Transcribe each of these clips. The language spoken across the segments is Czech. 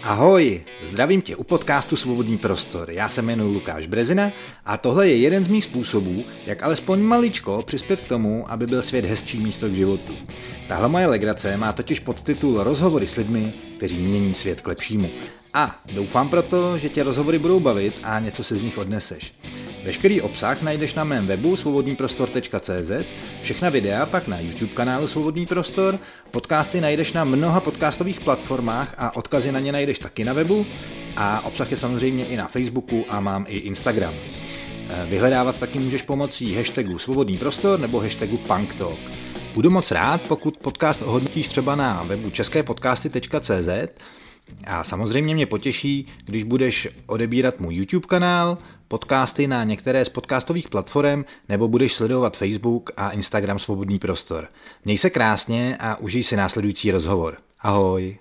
Ahoj, zdravím tě u podcastu Svobodný prostor. Já se jmenuji Lukáš Brezina a tohle je jeden z mých způsobů, jak alespoň maličko přispět k tomu, aby byl svět hezčí místo k životu. Tahle moje legrace má totiž podtitul Rozhovory s lidmi, kteří mění svět k lepšímu. A doufám proto, že tě rozhovory budou bavit a něco se z nich odneseš. Veškerý obsah najdeš na mém webu svobodnýprostor.cz, všechna videa pak na YouTube kanálu Svobodný prostor, podcasty najdeš na mnoha podcastových platformách a odkazy na ně najdeš taky na webu a obsah je samozřejmě i na Facebooku a mám i Instagram. Vyhledávat taky můžeš pomocí hashtagu Svobodný prostor nebo hashtagu punktalk. Budu moc rád, pokud podcast ohodnotíš třeba na webu česképodcasty.cz a samozřejmě mě potěší, když budeš odebírat můj YouTube kanál, podcasty na některé z podcastových platform nebo budeš sledovat Facebook a Instagram Svobodný prostor. Měj se krásně a užij si následující rozhovor. Ahoj.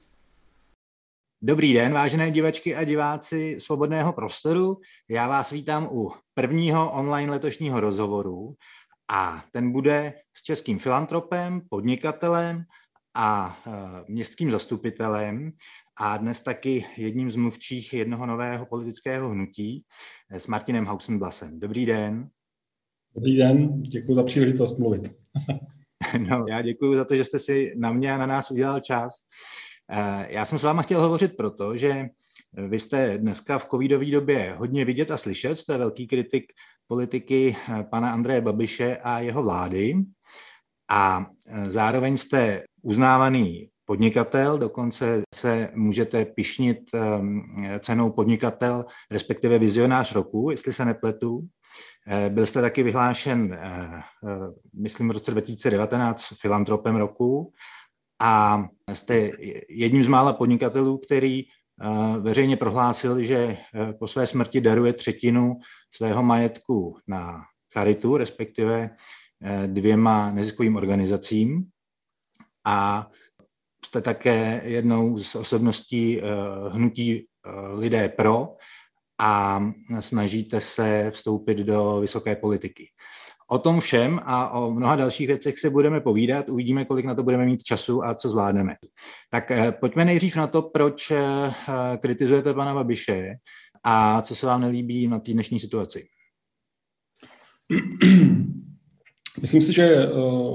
Dobrý den, vážené divačky a diváci Svobodného prostoru. Já vás vítám u prvního online letošního rozhovoru a ten bude s českým filantropem, podnikatelem a městským zastupitelem a dnes taky jedním z mluvčích jednoho nového politického hnutí s Martinem Hausenblasem. Dobrý den. Dobrý den, děkuji za příležitost mluvit. No, já děkuji za to, že jste si na mě a na nás udělal čas. Já jsem s váma chtěl hovořit proto, že vy jste dneska v covidové době hodně vidět a slyšet, jste velký kritik politiky pana Andreje Babiše a jeho vlády a zároveň jste uznávaný podnikatel, dokonce se můžete pyšnit cenou podnikatel, respektive vizionář roku, jestli se nepletu. Byl jste taky vyhlášen, myslím v roce 2019, filantropem roku a jste jedním z mála podnikatelů, který veřejně prohlásil, že po své smrti daruje 1/3 svého majetku na charitu, respektive 2 neziskovým organizacím. A jste také jednou z osobností hnutí Lidé pro a snažíte se vstoupit do vysoké politiky. O tom všem a o mnoha dalších věcech se budeme povídat, uvidíme, kolik na to budeme mít času a co zvládneme. Tak pojďme nejdřív na to, proč kritizujete pana Babiše a co se vám nelíbí na té dnešní situaci. Myslím si, že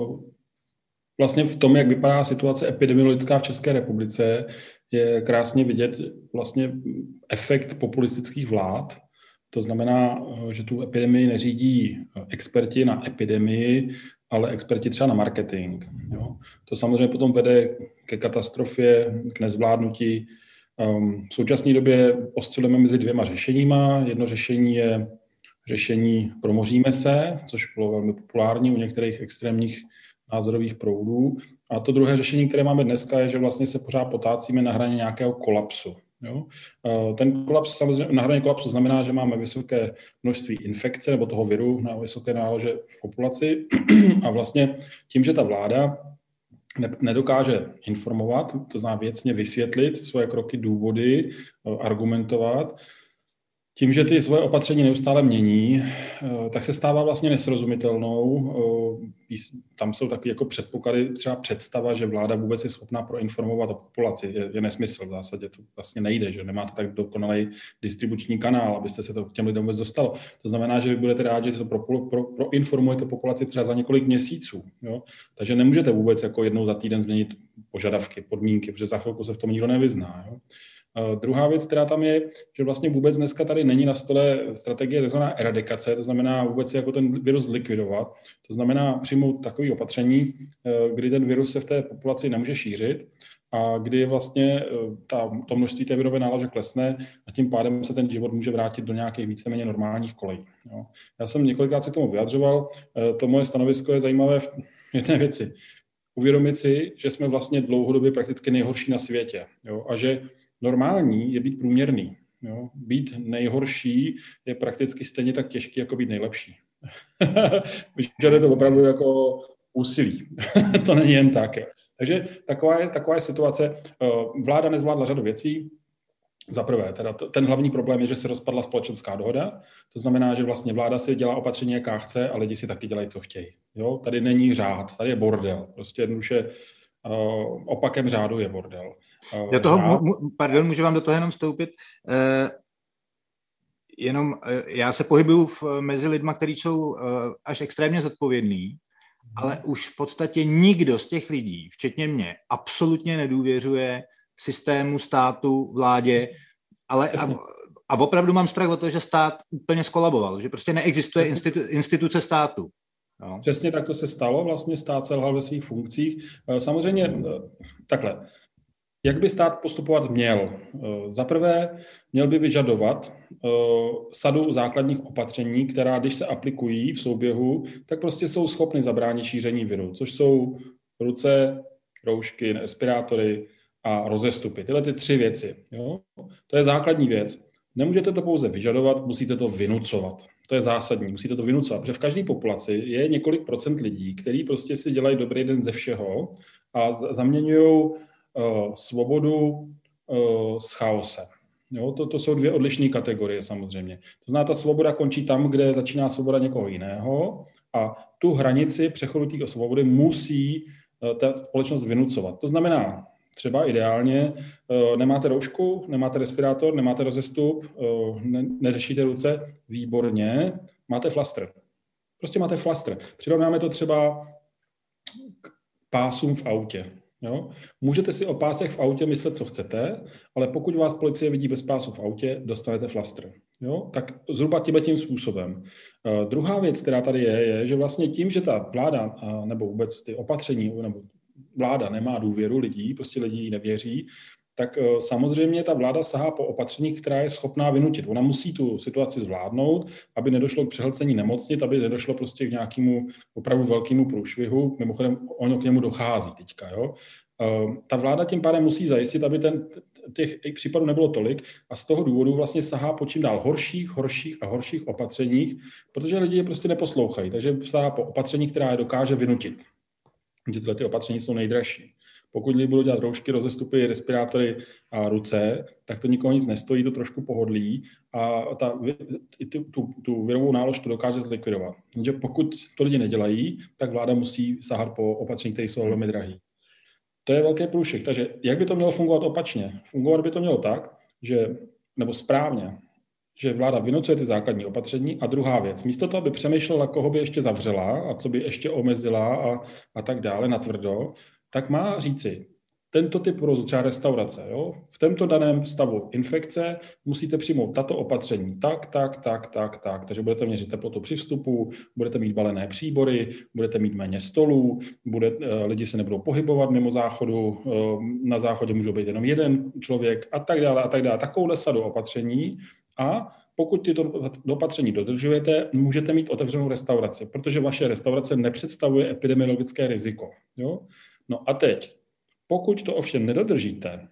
vlastně v tom, jak vypadá situace epidemiologická v České republice, je krásně vidět vlastně efekt populistických vlád. To znamená, že tu epidemii neřídí experti na epidemii, ale experti třeba na marketing. Jo. To samozřejmě potom vede ke katastrofě, k nezvládnutí. V současné době oscilujeme mezi 2 řešeníma. Jedno řešení je řešení promoříme se, což bylo velmi populární u některých extrémních názorových proudů. A to druhé řešení, které máme dneska, je, že vlastně se pořád potácíme na hraně nějakého kolapsu. Jo? Ten kolaps samozřejmě na hraně kolapsu znamená, že máme vysoké množství infekce nebo toho viru na vysoké nálože v populaci a vlastně tím, že ta vláda nedokáže informovat, to znamená věcně vysvětlit svoje kroky, důvody, argumentovat, tím, že ty svoje opatření neustále mění, tak se stává vlastně nesrozumitelnou. Tam jsou taky jako předpoklady, třeba představa, že vláda vůbec je schopná proinformovat o populaci. Je nesmysl v zásadě, to vlastně nejde, že nemáte tak dokonalý distribuční kanál, abyste se to k těm lidem vůbec dostalo. To znamená, že vy budete rádi, že to proinformujete populaci třeba za několik měsíců. Jo? Takže nemůžete vůbec jako jednou za týden změnit požadavky, podmínky, protože za chvilku se v tom nikdo nevyzná. Jo? Druhá věc, která tam je, že vlastně vůbec dneska tady není na stole strategie tzv. Eradikace, to znamená vůbec jako ten virus zlikvidovat. To znamená přijmout takové opatření, kdy ten virus se v té populaci nemůže šířit a kdy vlastně to množství té virové nálože klesne a tím pádem se ten život může vrátit do nějakých víceméně normálních kolejí. Jo. Já jsem několikrát se k tomu vyjadřoval, to moje stanovisko je zajímavé v jedné věci. Uvědomit si, že jsme vlastně dlouhodobě prakticky nejhorší na světě, jo, a že normální je být průměrný. Jo. Být nejhorší je prakticky stejně tak těžký, jako být nejlepší. Vyžaduje to opravdu jako úsilí. To není jen tak. Takže taková je situace. Vláda nezvládla řadu věcí. Za prvé, teda ten hlavní problém je, že se rozpadla společenská dohoda. To znamená, že vlastně vláda si dělá opatření, jaká chce, a lidi si taky dělají, co chtějí. Jo? Tady není řád, tady je bordel. Prostě jednoduše Opakem řádu je bordel. Pardon, můžu vám do toho jenom vstoupit. Já se pohybuju mezi lidma, kteří jsou až extrémně zodpovědní, ale už v podstatě nikdo z těch lidí, včetně mě, absolutně nedůvěřuje systému, státu, vládě, ale a opravdu mám strach o to, že stát úplně skolaboval, že prostě neexistuje instituce státu. No. Přesně tak to se stalo, vlastně stát selhal ve svých funkcích. Samozřejmě takhle, jak by stát postupovat měl? Za prvé, měl by vyžadovat sadu základních opatření, která, když se aplikují v souběhu, tak prostě jsou schopny zabránit šíření viru, což jsou ruce, roušky, respirátory a rozestupy. Tyhle ty 3 věci. Jo? To je základní věc. Nemůžete to pouze vyžadovat, musíte to vynucovat. To je zásadní, musíte to vynucovat, protože v každé populaci je několik procent lidí, kteří prostě si dělají dobrý den ze všeho a zaměňují svobodu s chaosem. Jo, to jsou 2 odlišné kategorie samozřejmě. To znamená, ta svoboda končí tam, kde začíná svoboda někoho jiného a tu hranici přechodu té svobody musí ta společnost vynucovat. To znamená, třeba ideálně nemáte roušku, nemáte respirátor, nemáte rozestup, neřešíte ruce, výborně, máte flastr. Prostě máte flastr. Přirovnáme to třeba k pásům v autě. Jo? Můžete si o pásech v autě myslet, co chcete, ale pokud vás policie vidí bez pásu v autě, dostanete flastr. Jo? Tak zhruba tím způsobem. Druhá věc, která tady je, že vlastně tím, že ta vláda nebo vůbec ty opatření, nebo vláda nemá důvěru lidí, prostě lidi nevěří, tak samozřejmě ta vláda sahá po opatření, která je schopná vynutit. Ona musí tu situaci zvládnout, aby nedošlo k přehlcení nemocnic, aby nedošlo prostě k nějakému opravdu velkému průšvihu. Mimochodem, ono k němu dochází teďka. Jo? Ta vláda tím pádem musí zajistit, aby těch případů nebylo tolik a z toho důvodu vlastně sahá po čím dál horších opatřeních, protože lidi je prostě neposlouchají. Takže sahá po opatření, která je dokáže vynutit. Že tyhle ty opatření jsou nejdražší. Pokud lidi budou dělat roušky, rozestupy, respirátory a ruce, tak to nikoho nic nestojí, to trošku pohodlí a tu virovou nálož to dokáže zlikvidovat. Takže pokud to lidi nedělají, tak vláda musí sahat po opatření, které jsou velmi drahé. To je velký průšvih. Takže jak by to mělo fungovat opačně? Fungovat by to mělo tak, nebo správně, že vláda vynucuje ty základní opatření a druhá věc, místo toho, aby přemýšlela, koho by ještě zavřela a co by ještě omezila a tak dále natvrdo, tak má říci, tento typ provozu, třeba restaurace, jo? V tomto daném stavu infekce musíte přijmout tato opatření tak. Takže budete měřit teplotu při vstupu, budete mít balené příbory, budete mít méně stolů, lidi se nebudou pohybovat mimo záchodu, na záchodě můžou být jenom jeden člověk a tak dále. Takovouhle sadu opatření a pokud tyto opatření dodržujete, můžete mít otevřenou restauraci, protože vaše restaurace nepředstavuje epidemiologické riziko. Jo? No a teď, pokud to ovšem nedodržíte,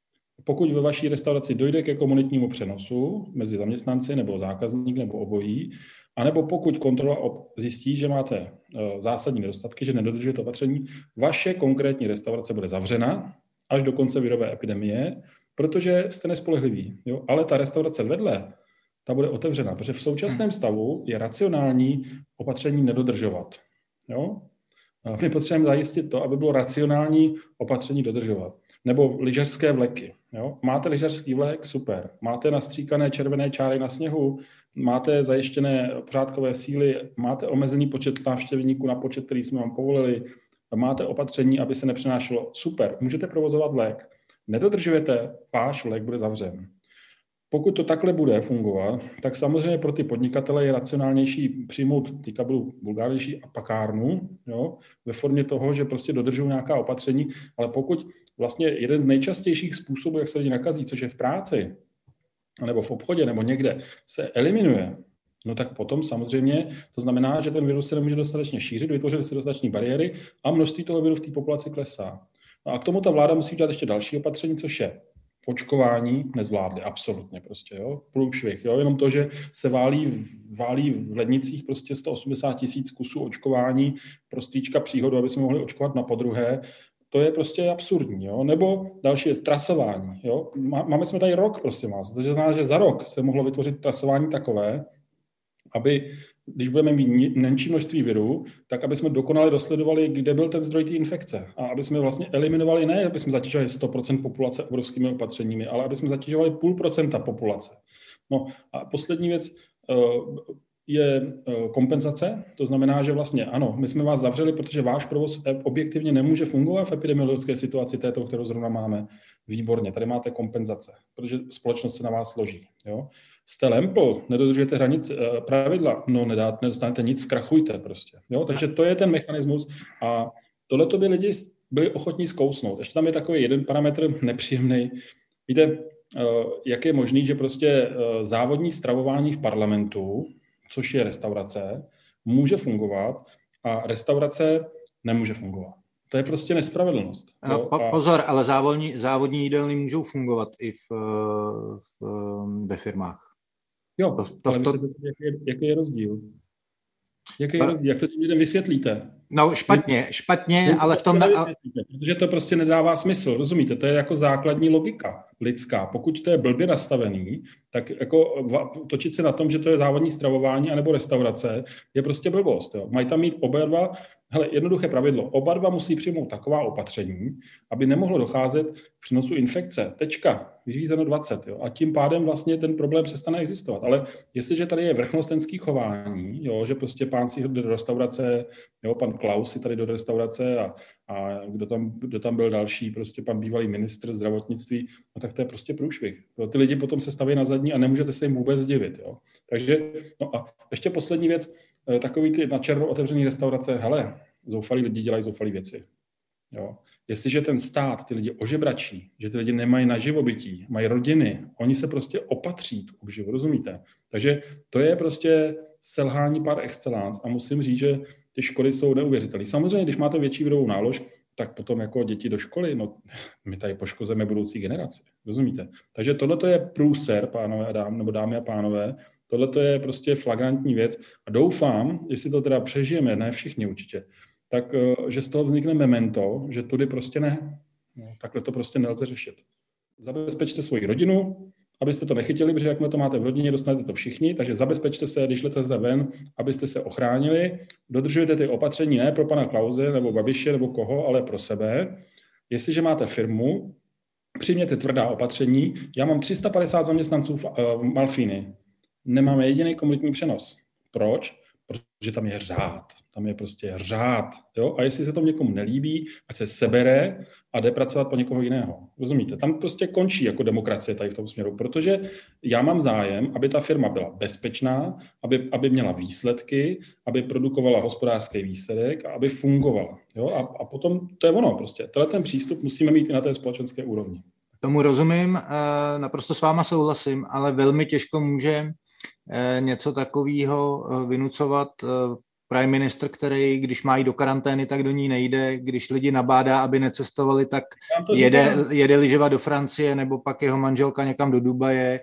pokud ve vaší restauraci dojde ke komunitnímu přenosu mezi zaměstnanci nebo zákazník nebo obojí, anebo pokud kontrola zjistí, že máte zásadní nedostatky, že nedodržujete opatření, vaše konkrétní restaurace bude zavřena až do konce virové epidemie, protože jste nespolehliví. Jo? Ale ta restaurace vedle, ta bude otevřena, protože v současném stavu je racionální opatření nedodržovat. Jo? My potřebujeme zajistit to, aby bylo racionální opatření dodržovat. Nebo lyžařské vleky. Jo? Máte lyžařský vlek? Super. Máte nastříkané červené čáry na sněhu? Máte zajištěné pořádkové síly? Máte omezený počet návštěvníků na počet, který jsme vám povolili? Máte opatření, aby se nepřenášelo? Super. Můžete provozovat vlek. Nedodržujete, váš vlek bude zavřen. Pokud to takhle bude fungovat, tak samozřejmě pro ty podnikatele je racionálnější přijmout, teďka budu vulgárnější, pakárnu, jo, ve formě toho, že prostě dodržují nějaká opatření, ale pokud vlastně jeden z nejčastějších způsobů, jak se lidi nakazí, což je v práci, nebo v obchodě, nebo někde, se eliminuje, no tak potom samozřejmě to znamená, že ten virus se nemůže dostatečně šířit, vytvořily se dostatečné bariéry a množství toho viru v té populaci klesá. No a k tomu ta vláda musí udělat ještě další opatření, což je očkování nezvládli, absolutně prostě, jo, průšvih, jo, jenom to, že se válí v lednicích prostě 180 000 kusů očkování pro stříčka příhodu, aby jsme mohli očkovat na podruhé, to je prostě absurdní, jo, nebo další je trasování, jo, máme jsme tady rok, prostě vás, to znamená, že za rok se mohlo vytvořit trasování takové, aby, když budeme mít menší množství viru, tak aby jsme dokonale dosledovali, kde byl ten zdroj té infekce. A aby jsme vlastně eliminovali, ne aby jsme zatěžovali 100% populace obrovskými opatřeními, ale aby jsme zatěžovali 0,5% populace. No a poslední věc je kompenzace. To znamená, že vlastně ano, my jsme vás zavřeli, protože váš provoz objektivně nemůže fungovat v epidemiologické situaci této, kterou zrovna máme. Výborně, tady máte kompenzace, protože společnost se na vás složí. Jo? Jste lempl, nedodržujete hranice, pravidla, no nedostanete nic, zkrachujte prostě. Jo? Takže to je ten mechanismus a tohleto by lidi byli ochotní zkousnout. Ještě tam je takový jeden parametr nepříjemný. Víte, jak je možný, že prostě závodní stravování v parlamentu, což je restaurace, může fungovat a restaurace nemůže fungovat. To je prostě nespravedlnost. Pozor, ale závodní jídelny můžou fungovat i ve firmách. Jo, jaký je rozdíl? Jaký je rozdíl? Jak to tím lidem vysvětlíte? No špatně, ale v tom... Protože to prostě nedává smysl, rozumíte? To je jako základní logika lidská. Pokud to je blbě nastavený, tak jako točit se na tom, že to je závodní stravování anebo restaurace, je prostě blbost. Jo. Mají tam mít oba dva, jednoduché pravidlo, oba dva musí přijmout taková opatření, aby nemohlo docházet k přenosu infekce. Tečka, vyřízeno 20. Jo. A tím pádem vlastně ten problém přestane existovat. Ale jestliže tady je vrchnostenský chování, jo, že prostě pán si jde do restaurace, jo, pan Klaus si tady do restaurace a kdo tam byl další, prostě pan bývalý ministr zdravotnictví, no tak to je prostě průšvih. Ty lidi potom se staví na zadní a nemůžete se jim vůbec divit. Jo. Takže, no a ještě poslední věc, takový ty na červo otevřený restaurace, hele, zoufalí lidi dělají zoufalé věci. Jo. Jestliže ten stát ty lidi ožebračí, že ty lidi nemají na živobytí, mají rodiny, oni se prostě opatří tu obživu, rozumíte? Takže to je prostě selhání par excellence a musím říct, že ty školy jsou neuvěřitelné. Samozřejmě, když máte větší virovou nálož, tak potom jako děti do školy, no my tady poškozujeme budoucí generaci, rozumíte? Takže tohle je průser, pánové a dámy, nebo dámy a pánové, tohle je prostě flagrantní věc a doufám, jestli to teda přežijeme, ne všichni určitě, tak že z toho vznikne memento, že tudy prostě ne. No, takhle to prostě nelze řešit. Zabezpečte svoji rodinu, abyste to nechytili, protože jakmile to máte v rodině, dostanete to všichni, takže zabezpečte se, když jdete zde ven, abyste se ochránili. Dodržujete ty opatření ne pro pana Klause nebo Babiše nebo koho, ale pro sebe. Jestliže máte firmu, přijměte tvrdá opatření. Já mám 350 zaměstnanců v Malfíny. Nemáme jediný komunitní přenos. Proč? Protože tam je řád. Tam je prostě řád. Jo? A jestli se to někomu nelíbí, ať se sebere a jde pracovat po někoho jiného. Rozumíte? Tam prostě končí jako demokracie tady v tom směru, protože já mám zájem, aby ta firma byla bezpečná, aby měla výsledky, aby produkovala hospodářský výsledek a aby fungovala. Jo? A potom to je ono prostě. Ten přístup musíme mít i na té společenské úrovni. Tomu rozumím, naprosto s váma souhlasím, ale velmi těžko může něco takového vynucovat prime minister, který, když má jít do karantény, tak do ní nejde, když lidi nabádá, aby necestovali, tak jede lyžovat do Francie, nebo pak jeho manželka někam do Dubaje,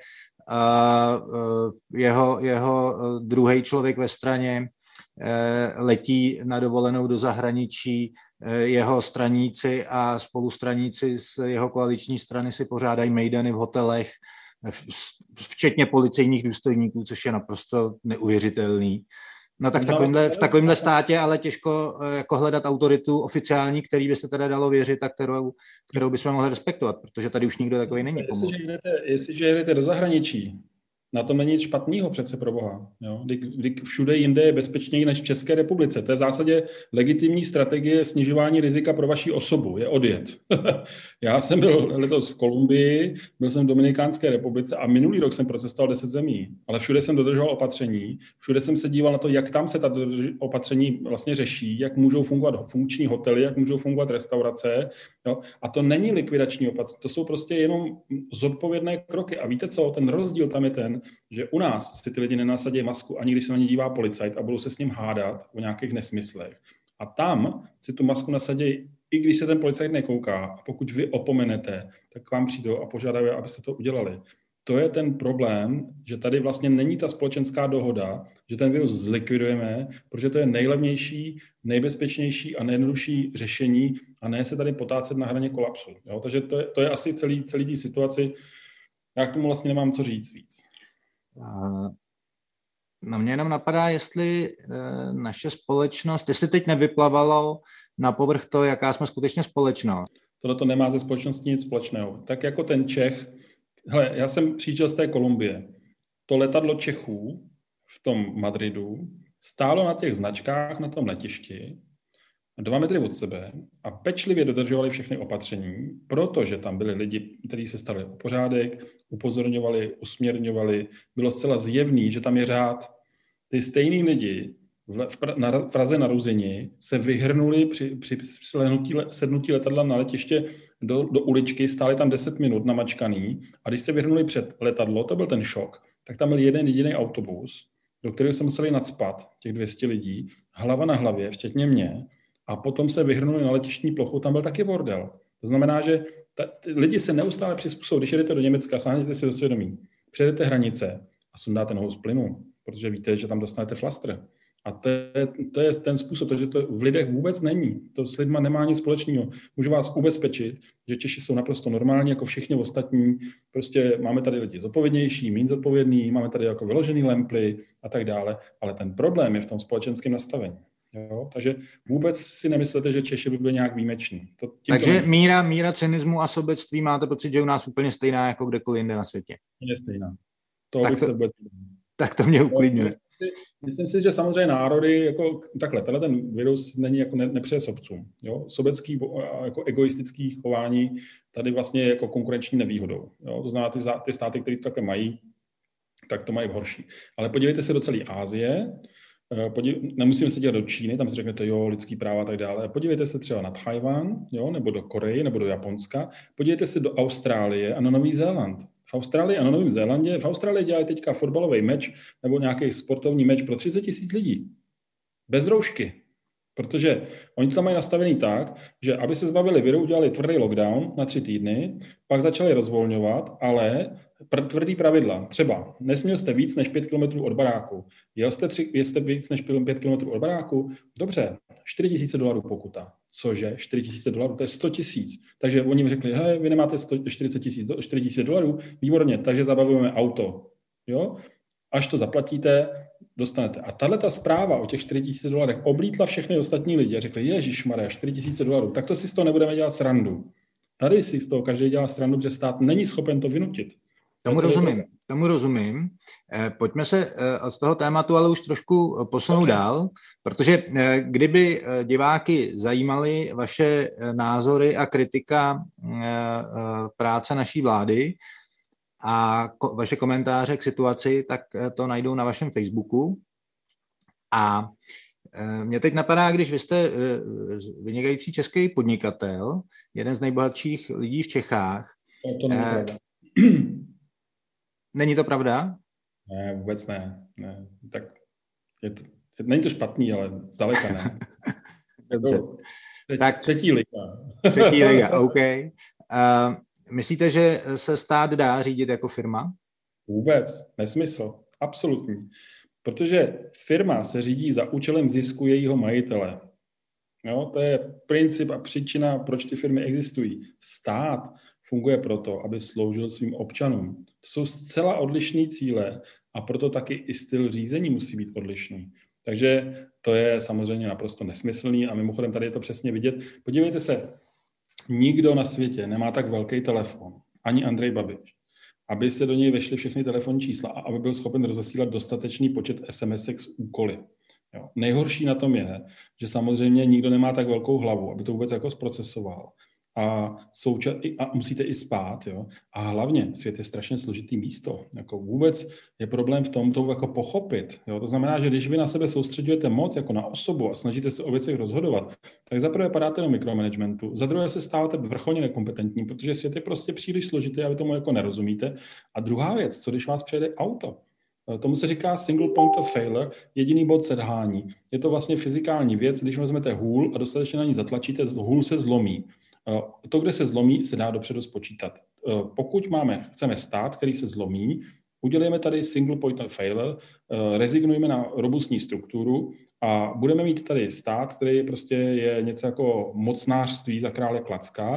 jeho druhý člověk ve straně letí na dovolenou do zahraničí, jeho straníci a spolustraníci z jeho koaliční strany si pořádají mejdany v hotelech, včetně policejních důstojníků, což je naprosto neuvěřitelný. No tak v takovémhle státě ale těžko jako hledat autoritu oficiální, který by se teda dalo věřit a kterou bychom mohli respektovat, protože tady už nikdo takový není. Jestliže jedete do zahraničí, na tom není nic špatného přece pro boha. Jo? Kdy všude jinde je bezpečněji než v České republice. To je v zásadě legitimní strategie snižování rizika pro vaši osobu. Je odjet. Já jsem byl letos v Kolumbii, byl jsem v Dominikánské republice a minulý rok jsem procestoval 10 zemí. Ale všude jsem dodržoval opatření, všude jsem se díval na to, jak tam se ta opatření vlastně řeší, jak můžou fungovat funkční hotely, jak můžou fungovat restaurace. Jo? A to není likvidační opatření, to jsou prostě jenom zodpovědné kroky. A víte co, ten rozdíl tam je ten, že u nás si ty lidi nenasadí masku, ani když se na ně dívá policajt a budou se s ním hádat o nějakých nesmyslech. A tam si tu masku nasadí, i když se ten policajt nekouká. A pokud vy opomenete, tak k vám přijdou a požádají, abyste to udělali. To je ten problém, že tady vlastně není ta společenská dohoda, že ten virus zlikvidujeme, protože to je nejlevnější, nejbezpečnější a nejjednodušší řešení a ne se tady potácet na hraně kolapsu. Jo? Takže to je asi celý té situaci. Já k tomu vlastně nemám co říct víc. No mě jenom napadá, jestli naše společnost, jestli teď nevyplavalo na povrch to, jaká jsme skutečně společnost. Tohle to nemá ze společností nic společného. Tak jako ten Čech, hele, já jsem přijížděl z té Kolumbie. To letadlo Čechů v tom Madridu stálo na těch značkách na tom letišti 2 metry od sebe a pečlivě dodržovali všechny opatření, protože tam byli lidi, kteří se starali o pořádek, upozorňovali, usměrňovali. Bylo zcela zjevný, že tam je řád. Ty stejný lidi v Praze na Ruzini se vyhrnuli při sednutí letadla na letiště do uličky, stáli tam 10 minut namačkaný a když se vyhrnuli před letadlo, to byl ten šok, tak tam byl jeden jediný autobus, do kterého se museli nacpat, těch 200 lidí, hlava na hlavě, včetně mě, a potom se vyhrnuli na letištní plochu, tam byl taky bordel. To znamená, že lidi se neustále přizpůsobují. Když jedete do Německa, sáhněte si do svědomí, přejdete hranice a sundáte nohou z plynu, protože víte, že tam dostanete flastr. A to je ten způsob, protože to v lidech vůbec není. To s lidma nemá nic společného. Můžu vás ubezpečit, že Češi jsou naprosto normální, jako všichni ostatní. Prostě máme tady lidi zodpovědnější, méně zodpovědný, máme tady jako vyložený lemply a tak dále, ale ten problém je v tom společenském nastavení. Jo? Takže vůbec si nemyslete, že Češi by byli nějak výjimeční. Takže míra cynismu a sobectví máte pocit, že u nás úplně stejná jako kdekoliv jinde na světě? Je stejná. Tak to mě uklidňuje. Myslím si, že samozřejmě národy, jako takhle, ten virus není jako nepřeje sobcům. Jo? Sobecký, jako egoistický chování tady vlastně je jako konkurenční nevýhodou. Jo? To znamená, ty státy, které to takhle mají, tak to mají horší. Ale podívejte se do celé Asie, nemusíme se dívat do Číny, tam si řeknete, jo, lidský práva a tak dále. Podívejte se třeba na Tchaj-wan, jo, nebo do Koreji, nebo do Japonska. Podívejte se do Austrálie a na Nový Zéland. V Austrálii a na Novém Zélandě, v Austrálii dělají teďka fotbalový meč nebo nějaký sportovní meč pro 30 000 lidí. Bez roušky. Protože oni to tam mají nastavený tak, že aby se zbavili viru, udělali tvrdý lockdown na 3 týdny, pak začali rozvolňovat, ale tvrdý pravidla. Třeba nesměl jste víc než 5 km od baráku. Jste víc než 5 km od baráku? Dobře, $4 000 pokuta. Cože? $4 000? To je 100 000. Takže oni mi řekli, hej, vy nemáte $4 000? Výborně, takže zabavujeme auto. Jo? Až to zaplatíte, dostanete. A tato zpráva o těch $4 000 oblítla všechny ostatní lidi a řekli, ježišmarja, $4 000, tak to si z toho nebudeme dělat srandu. Tady si z toho každý dělá srandu, protože stát není schopen to vynutit. Tomu rozumím. Pojďme se od toho tématu ale už trošku posunout dál, protože kdyby diváky zajímaly vaše názory a kritika práce naší vlády a vaše komentáře k situaci, tak to najdou na vašem Facebooku. A mě teď napadá, když vy jste vynikající český podnikatel, jeden z nejbohatších lidí v Čechách. To není pravda. Není to pravda? Ne, vůbec ne. Tak není to špatný, ale zdaleka ne. Dobře. Tak třetí liga. Třetí liga, OK. Myslíte, že se stát dá řídit jako firma? Vůbec, nesmysl. Absolutní. Protože firma se řídí za účelem zisku jejího majitele. Jo, to je princip a příčina, proč ty firmy existují. Stát funguje proto, aby sloužil svým občanům. To jsou zcela odlišné cíle a proto taky i styl řízení musí být odlišný. Takže to je samozřejmě naprosto nesmyslný a mimochodem tady je to přesně vidět. Podívejte se, nikdo na světě nemá tak velký telefon, ani Andrej Babiš, aby se do něj vešly všechny telefonní čísla a aby byl schopen rozesílat dostatečný počet SMS-ek s úkoly. Jo. Nejhorší na tom je, že samozřejmě nikdo nemá tak velkou hlavu, aby to vůbec jako zprocesoval. A musíte i spát. Jo? A hlavně svět je strašně složitý místo. Jako vůbec je problém v tom to jako pochopit. Jo? To znamená, že když vy na sebe soustředujete moc jako na osobu a snažíte se o věcech rozhodovat, tak za prvé padáte do mikromanagementu, za druhé se stáváte vrcholně nekompetentní, protože svět je prostě příliš složitý a vy tomu jako nerozumíte. A druhá věc, co když vás přejede auto? Tomu se říká single point of failure, jediný bod selhání. Je to vlastně fyzikální věc, když vezmete hůl a dostatečně na ní zatlačíte, hůl se zlomí. To, kde se zlomí, se dá dopředu spočítat. Pokud chceme stát, který se zlomí, udělejme tady single point of failure, rezignujeme na robustní strukturu a budeme mít tady stát, který prostě je něco jako mocnářství za krále Klacka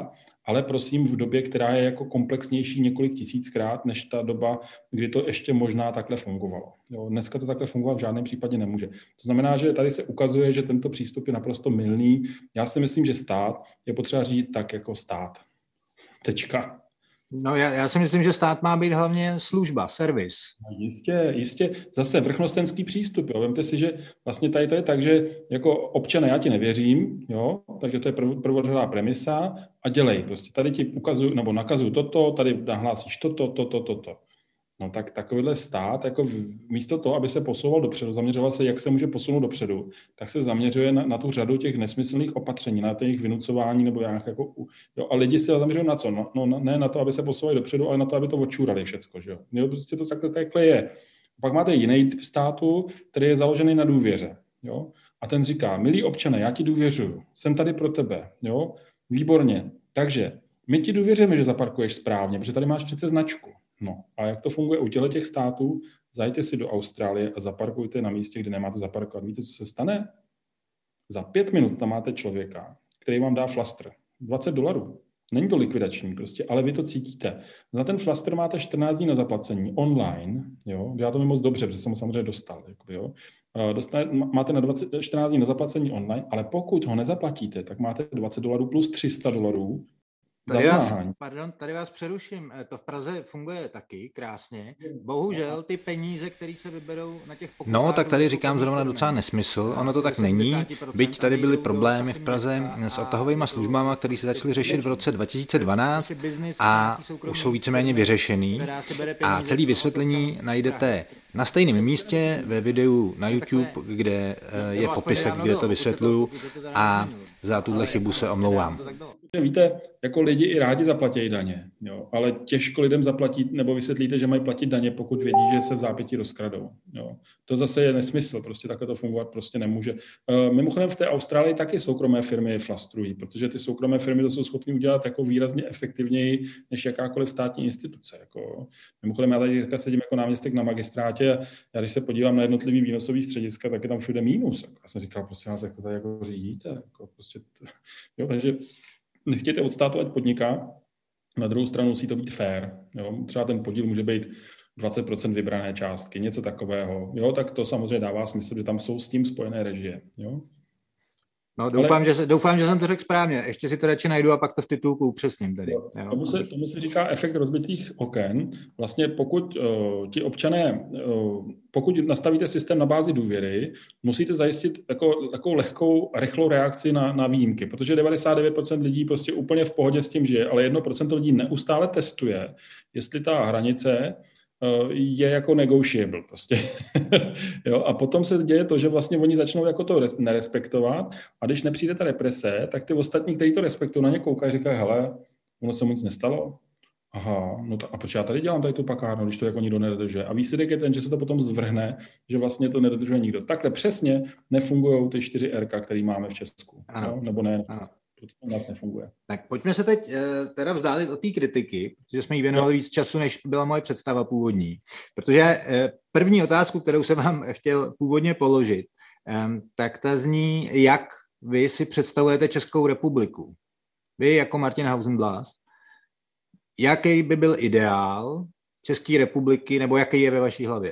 ale prosím v době, která je jako komplexnější několik tisíckrát, než ta doba, kdy to ještě možná takhle fungovalo. Jo, dneska to takhle fungovat v žádném případě nemůže. To znamená, že tady se ukazuje, že tento přístup je naprosto mylný. Já si myslím, že stát je potřeba říct tak jako stát. Tečka. No já si myslím, že stát má být hlavně služba, servis. Jistě. Zase vrchnostenský přístup. Jo. Vemte si, že vlastně tady to je tak, že jako občane já ti nevěřím, jo, takže to je prvořadá premisa a dělej. Prostě tady ti ukazuju nebo nakazuju toto, tady nahlásíš toto. No tak takovýhle stát, jako místo toho, aby se posouval dopředu, zaměřoval se, jak se může posunout dopředu, tak se zaměřuje na tu řadu těch nesmyslných opatření, na těch vynucování nebo nějak jako, jo, a lidi se zaměřují na co? No, ne na to, aby se posouvali dopředu, ale na to, aby to odčůrali všecko, že jo. Jo, prostě to takhle je. Pak máte jiný typ státu, který je založený na důvěře, jo. A ten říká, milí občane, já ti důvěřuju, jsem tady pro tebe, jo, výborně. Takže my ti důvěřujeme, že zaparkuješ správně, protože tady máš přece značku. No a jak to funguje u těch států? Zajďte si do Austrálie a zaparkujte na místě, kde nemáte zaparkovat. Víte, co se stane? Za 5 minut tam máte člověka, který vám dá flastr. $20. Není to likvidační prostě, ale vy to cítíte. Na ten flastr máte 14 dní na zaplacení online. Jo? Já to mi moc dobře, protože jsem ho samozřejmě dostal. Jo? Máte na 14 dní na zaplacení online, ale pokud ho nezaplatíte, tak máte $20 plus $300 Tady vás přeruším. To v Praze funguje taky krásně. Bohužel ty peníze, které se vyberou na těch pokutách... No, tak tady říkám zrovna docela nesmysl. Ono to tak není. Byť tady byly problémy v Praze s odtahovými službami, které se začaly řešit v roce 2012 a už jsou víceméně vyřešený. A celé vysvětlení najdete na stejném místě ve videu na YouTube, kde je popisek, kde to vysvětluju a za tuhle chybu se omlouvám. Víte, jako lidi i rádi zaplatí daně, jo, ale těžko lidem zaplatit nebo vysvětlíte, že mají platit daně, pokud vědí, že se v zápětí rozkradou. Jo. To zase je nesmysl, prostě takhle to fungovat prostě nemůže. Mimochodem v té Austrálii taky soukromé firmy flastrují, protože ty soukromé firmy to jsou schopny udělat jako výrazně efektivněji než jakákoliv státní instituce. Jako. Mimochodem já tady sedím jako náměstek na magistrátě a já když se podívám na jednotlivý výnosový střediska, tak je tam všude mínus. Já jsem říkal, prostě nás jak to tady jako řídíte. Jako prostě, jo, takže nechtějte od státu, ať podniká, na druhou stranu musí to být fair. Jo? Třeba ten podíl může být 20% vybrané částky, něco takového. Jo? Tak to samozřejmě dává smysl, že tam jsou s tím spojené režie. Jo? No, doufám, že jsem to řekl správně. Ještě si to radši najdu a pak to v titulku upřesním tady. Tomu se říká efekt rozbitých oken. Vlastně pokud ti občané, pokud nastavíte systém na bázi důvěry, musíte zajistit takovou lehkou, rychlou reakci na výjimky, protože 99% lidí prostě úplně v pohodě s tím žije, ale 1% lidí neustále testuje, jestli ta hranice je jako negotiable prostě. Jo, a potom se děje to, že vlastně oni začnou jako to nerespektovat a když nepřijde ta represe, tak ty ostatní, kteří to respektují, na ně koukají a říkají, hele, ono se mu nic nestalo. Aha, no a proč já tady dělám tady tu pakárnu, když to jako nikdo nedodržuje. A výsledek je ten, že se to potom zvrhne, že vlastně to nedodržuje nikdo. Takhle přesně nefungují ty 4 R, které máme v Česku. Ano. No? Nebo ne. Ano. To u nás nefunguje. Tak pojďme se teď teda vzdálit od té kritiky, protože jsme jí věnovali víc času, než byla moje představa původní. Protože první otázku, kterou jsem vám chtěl původně položit, tak ta zní, jak vy si představujete Českou republiku. Vy jako Martin Hausenblas, jaký by byl ideál České republiky, nebo jaký je ve vaší hlavě?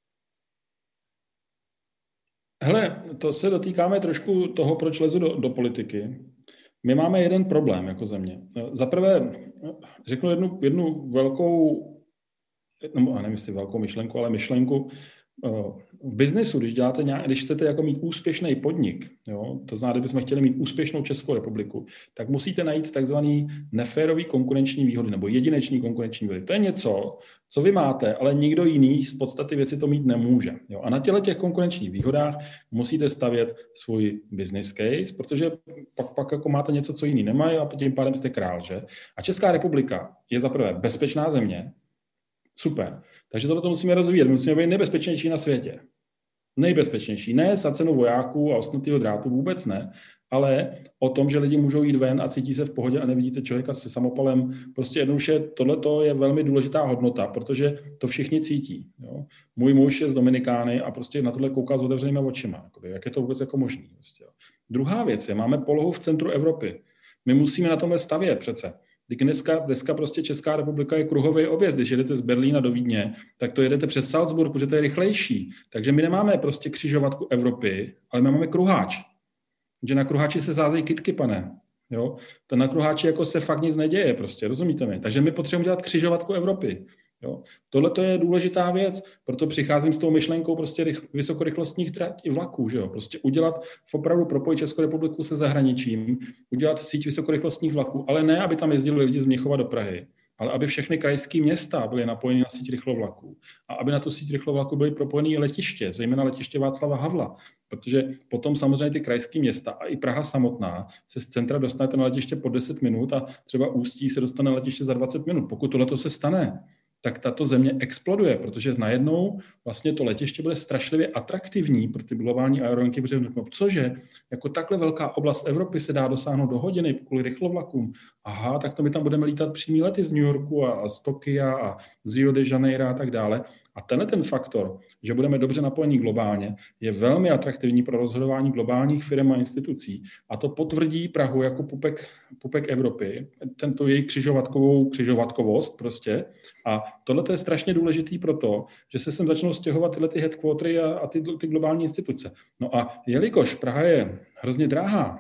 Hele, to se dotýkáme trošku toho, proč lezu do politiky. My máme jeden problém jako země. Za prvé, řeknu jednu velkou, no, nevím, jestli velkou myšlenku, ale myšlenku. V biznesu, když chcete jako mít úspěšný podnik, jo, to znamená, kdybychom chtěli mít úspěšnou Českou republiku, tak musíte najít takzvaný neférový konkurenční výhody nebo jedinečný konkurenční výhody. To je něco, co vy máte, ale nikdo jiný z podstaty věci to mít nemůže. Jo. A na těch konkurenčních výhodách musíte stavět svůj business case, protože pak jako máte něco, co jiný nemají a tím pádem jste král, že? A Česká republika je zaprvé bezpečná země, super. Takže tohle musíme rozvíjet. My musíme být nejbezpečnější na světě. Nejbezpečnější. Ne za cenu vojáků a ostnatého drátu, vůbec ne, ale o tom, že lidi můžou jít ven a cítí se v pohodě a nevidíte člověka se samopalem. Prostě jednoduše tohleto je velmi důležitá hodnota, protože to všichni cítí. Jo. Můj muž je z Dominikány a prostě na tohle kouká s otevřenýma očima. Jak je to vůbec jako možný? Prostě. Druhá věc je, máme polohu v centru Evropy. My musíme na tomhle stavět přece. Dneska prostě Česká republika je kruhový objezd. Když jedete z Berlína do Vídně, tak to jedete přes Salzburg, protože to je rychlejší. Takže my nemáme prostě křižovatku Evropy, ale my máme kruháč. Že na kruháči se sázejí kytky, pane. Jo? To na kruháči jako se fakt nic neděje, prostě, rozumíte mi? Takže my potřebujeme dělat křižovatku Evropy. Jo? Tohle to je důležitá věc, proto přicházím s tou myšlenkou prostě vysokorychlostních vlaků, že jo? Prostě udělat, opravdu propojit Českou republiku se zahraničím, udělat síť vysokorychlostních vlaků, ale ne, aby tam jezdili lidi z Mnichova do Prahy, ale aby všechny krajské města byly napojeny na síť rychlovlaků a aby na tu síť rychlovlaků byly propojené letiště, zejména letiště Václava Havla, protože potom samozřejmě ty krajské města a i Praha samotná se z centra dostanete na letiště po 10 minut a třeba Ústí se dostane na letiště za 20 minut. Pokud tohle se stane, tak tato země exploduje, protože najednou vlastně to letiště bude strašlivě atraktivní pro ty globální aerolinky, protože cože, jako takhle velká oblast Evropy se dá dosáhnout do hodiny kvůli rychlovlakům. Aha, tak to my tam budeme lítat přímý lety z New Yorku a z Tokia a z Rio de Janeiro a tak dále. A tenhle ten faktor, že budeme dobře napojení globálně, je velmi atraktivní pro rozhodování globálních firm a institucí. A to potvrdí Prahu jako pupek Evropy, tento její křižovatkovost prostě. A tohle je strašně důležitý proto, že se sem začnou stěhovat tyhle ty headquartery a ty globální instituce. No a jelikož Praha je hrozně drahá,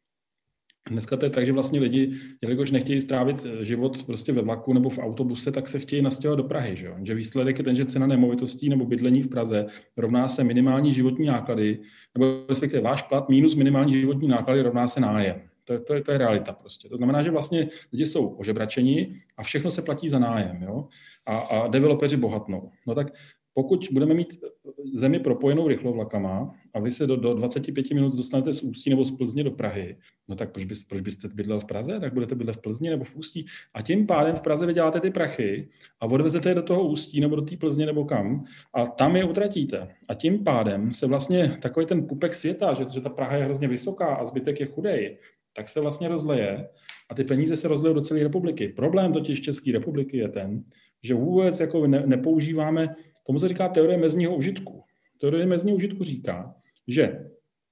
dneska to je tak, že vlastně lidi, jelikož nechtějí strávit život prostě ve vlaku nebo v autobuse, tak se chtějí nastěhovat do Prahy. Že výsledek je ten, že cena nemovitostí nebo bydlení v Praze rovná se minimální životní náklady, nebo respektive váš plat minus minimální životní náklady rovná se nájem. To je realita prostě. To znamená, že vlastně lidi jsou ožebračeni a všechno se platí za nájem. Jo? A developeři bohatnou. No tak pokud budeme mít zemi propojenou rychlovlakama a vy se do 25 minut dostanete z Ústí nebo z Plzně do Prahy, no tak proč byste bydlel v Praze? Tak budete bydlet v Plzni nebo v Ústí. A tím pádem v Praze vyděláte ty prachy a odvezete je do toho Ústí nebo do té Plzně nebo kam a tam je utratíte. A tím pádem se vlastně takový ten pupek světa, že ta Praha je hrozně vysoká a zbytek je chudej, tak se vlastně rozleje a ty peníze se rozlejou do celé republiky. Problém totiž České republiky je ten, že vůbec jako nepoužíváme, tomu se říká teorie mezního užitku. Teorie mezního užitku říká, že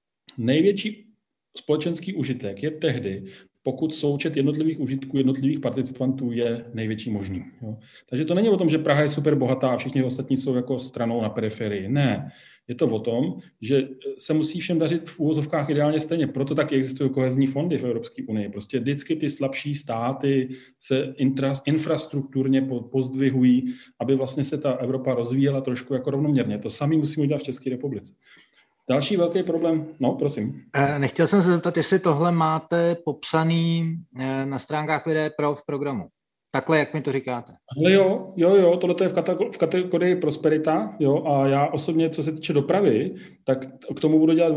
největší společenský užitek je tehdy, pokud součet jednotlivých užitků, jednotlivých participantů je největší možný. Jo. Takže to není o tom, že Praha je super bohatá a všichni ostatní jsou jako stranou na periferii. Ne. Je to o tom, že se musí všem dařit v úvozovkách ideálně stejně. Proto taky existují kohezní fondy v Evropské unii. Prostě vždycky ty slabší státy se infrastrukturně pozdvihují, aby vlastně se ta Evropa rozvíjela trošku jako rovnoměrně. To samé musíme udělat v České republice. Další velký problém, no prosím. Nechtěl jsem se zeptat, jestli tohle máte popsaný na stránkách Lidé pro v programu. Takhle, jak mi to říkáte. Ale jo, tohle je v kategorii prosperita, jo, a já osobně, co se týče dopravy, tak k tomu budu dělat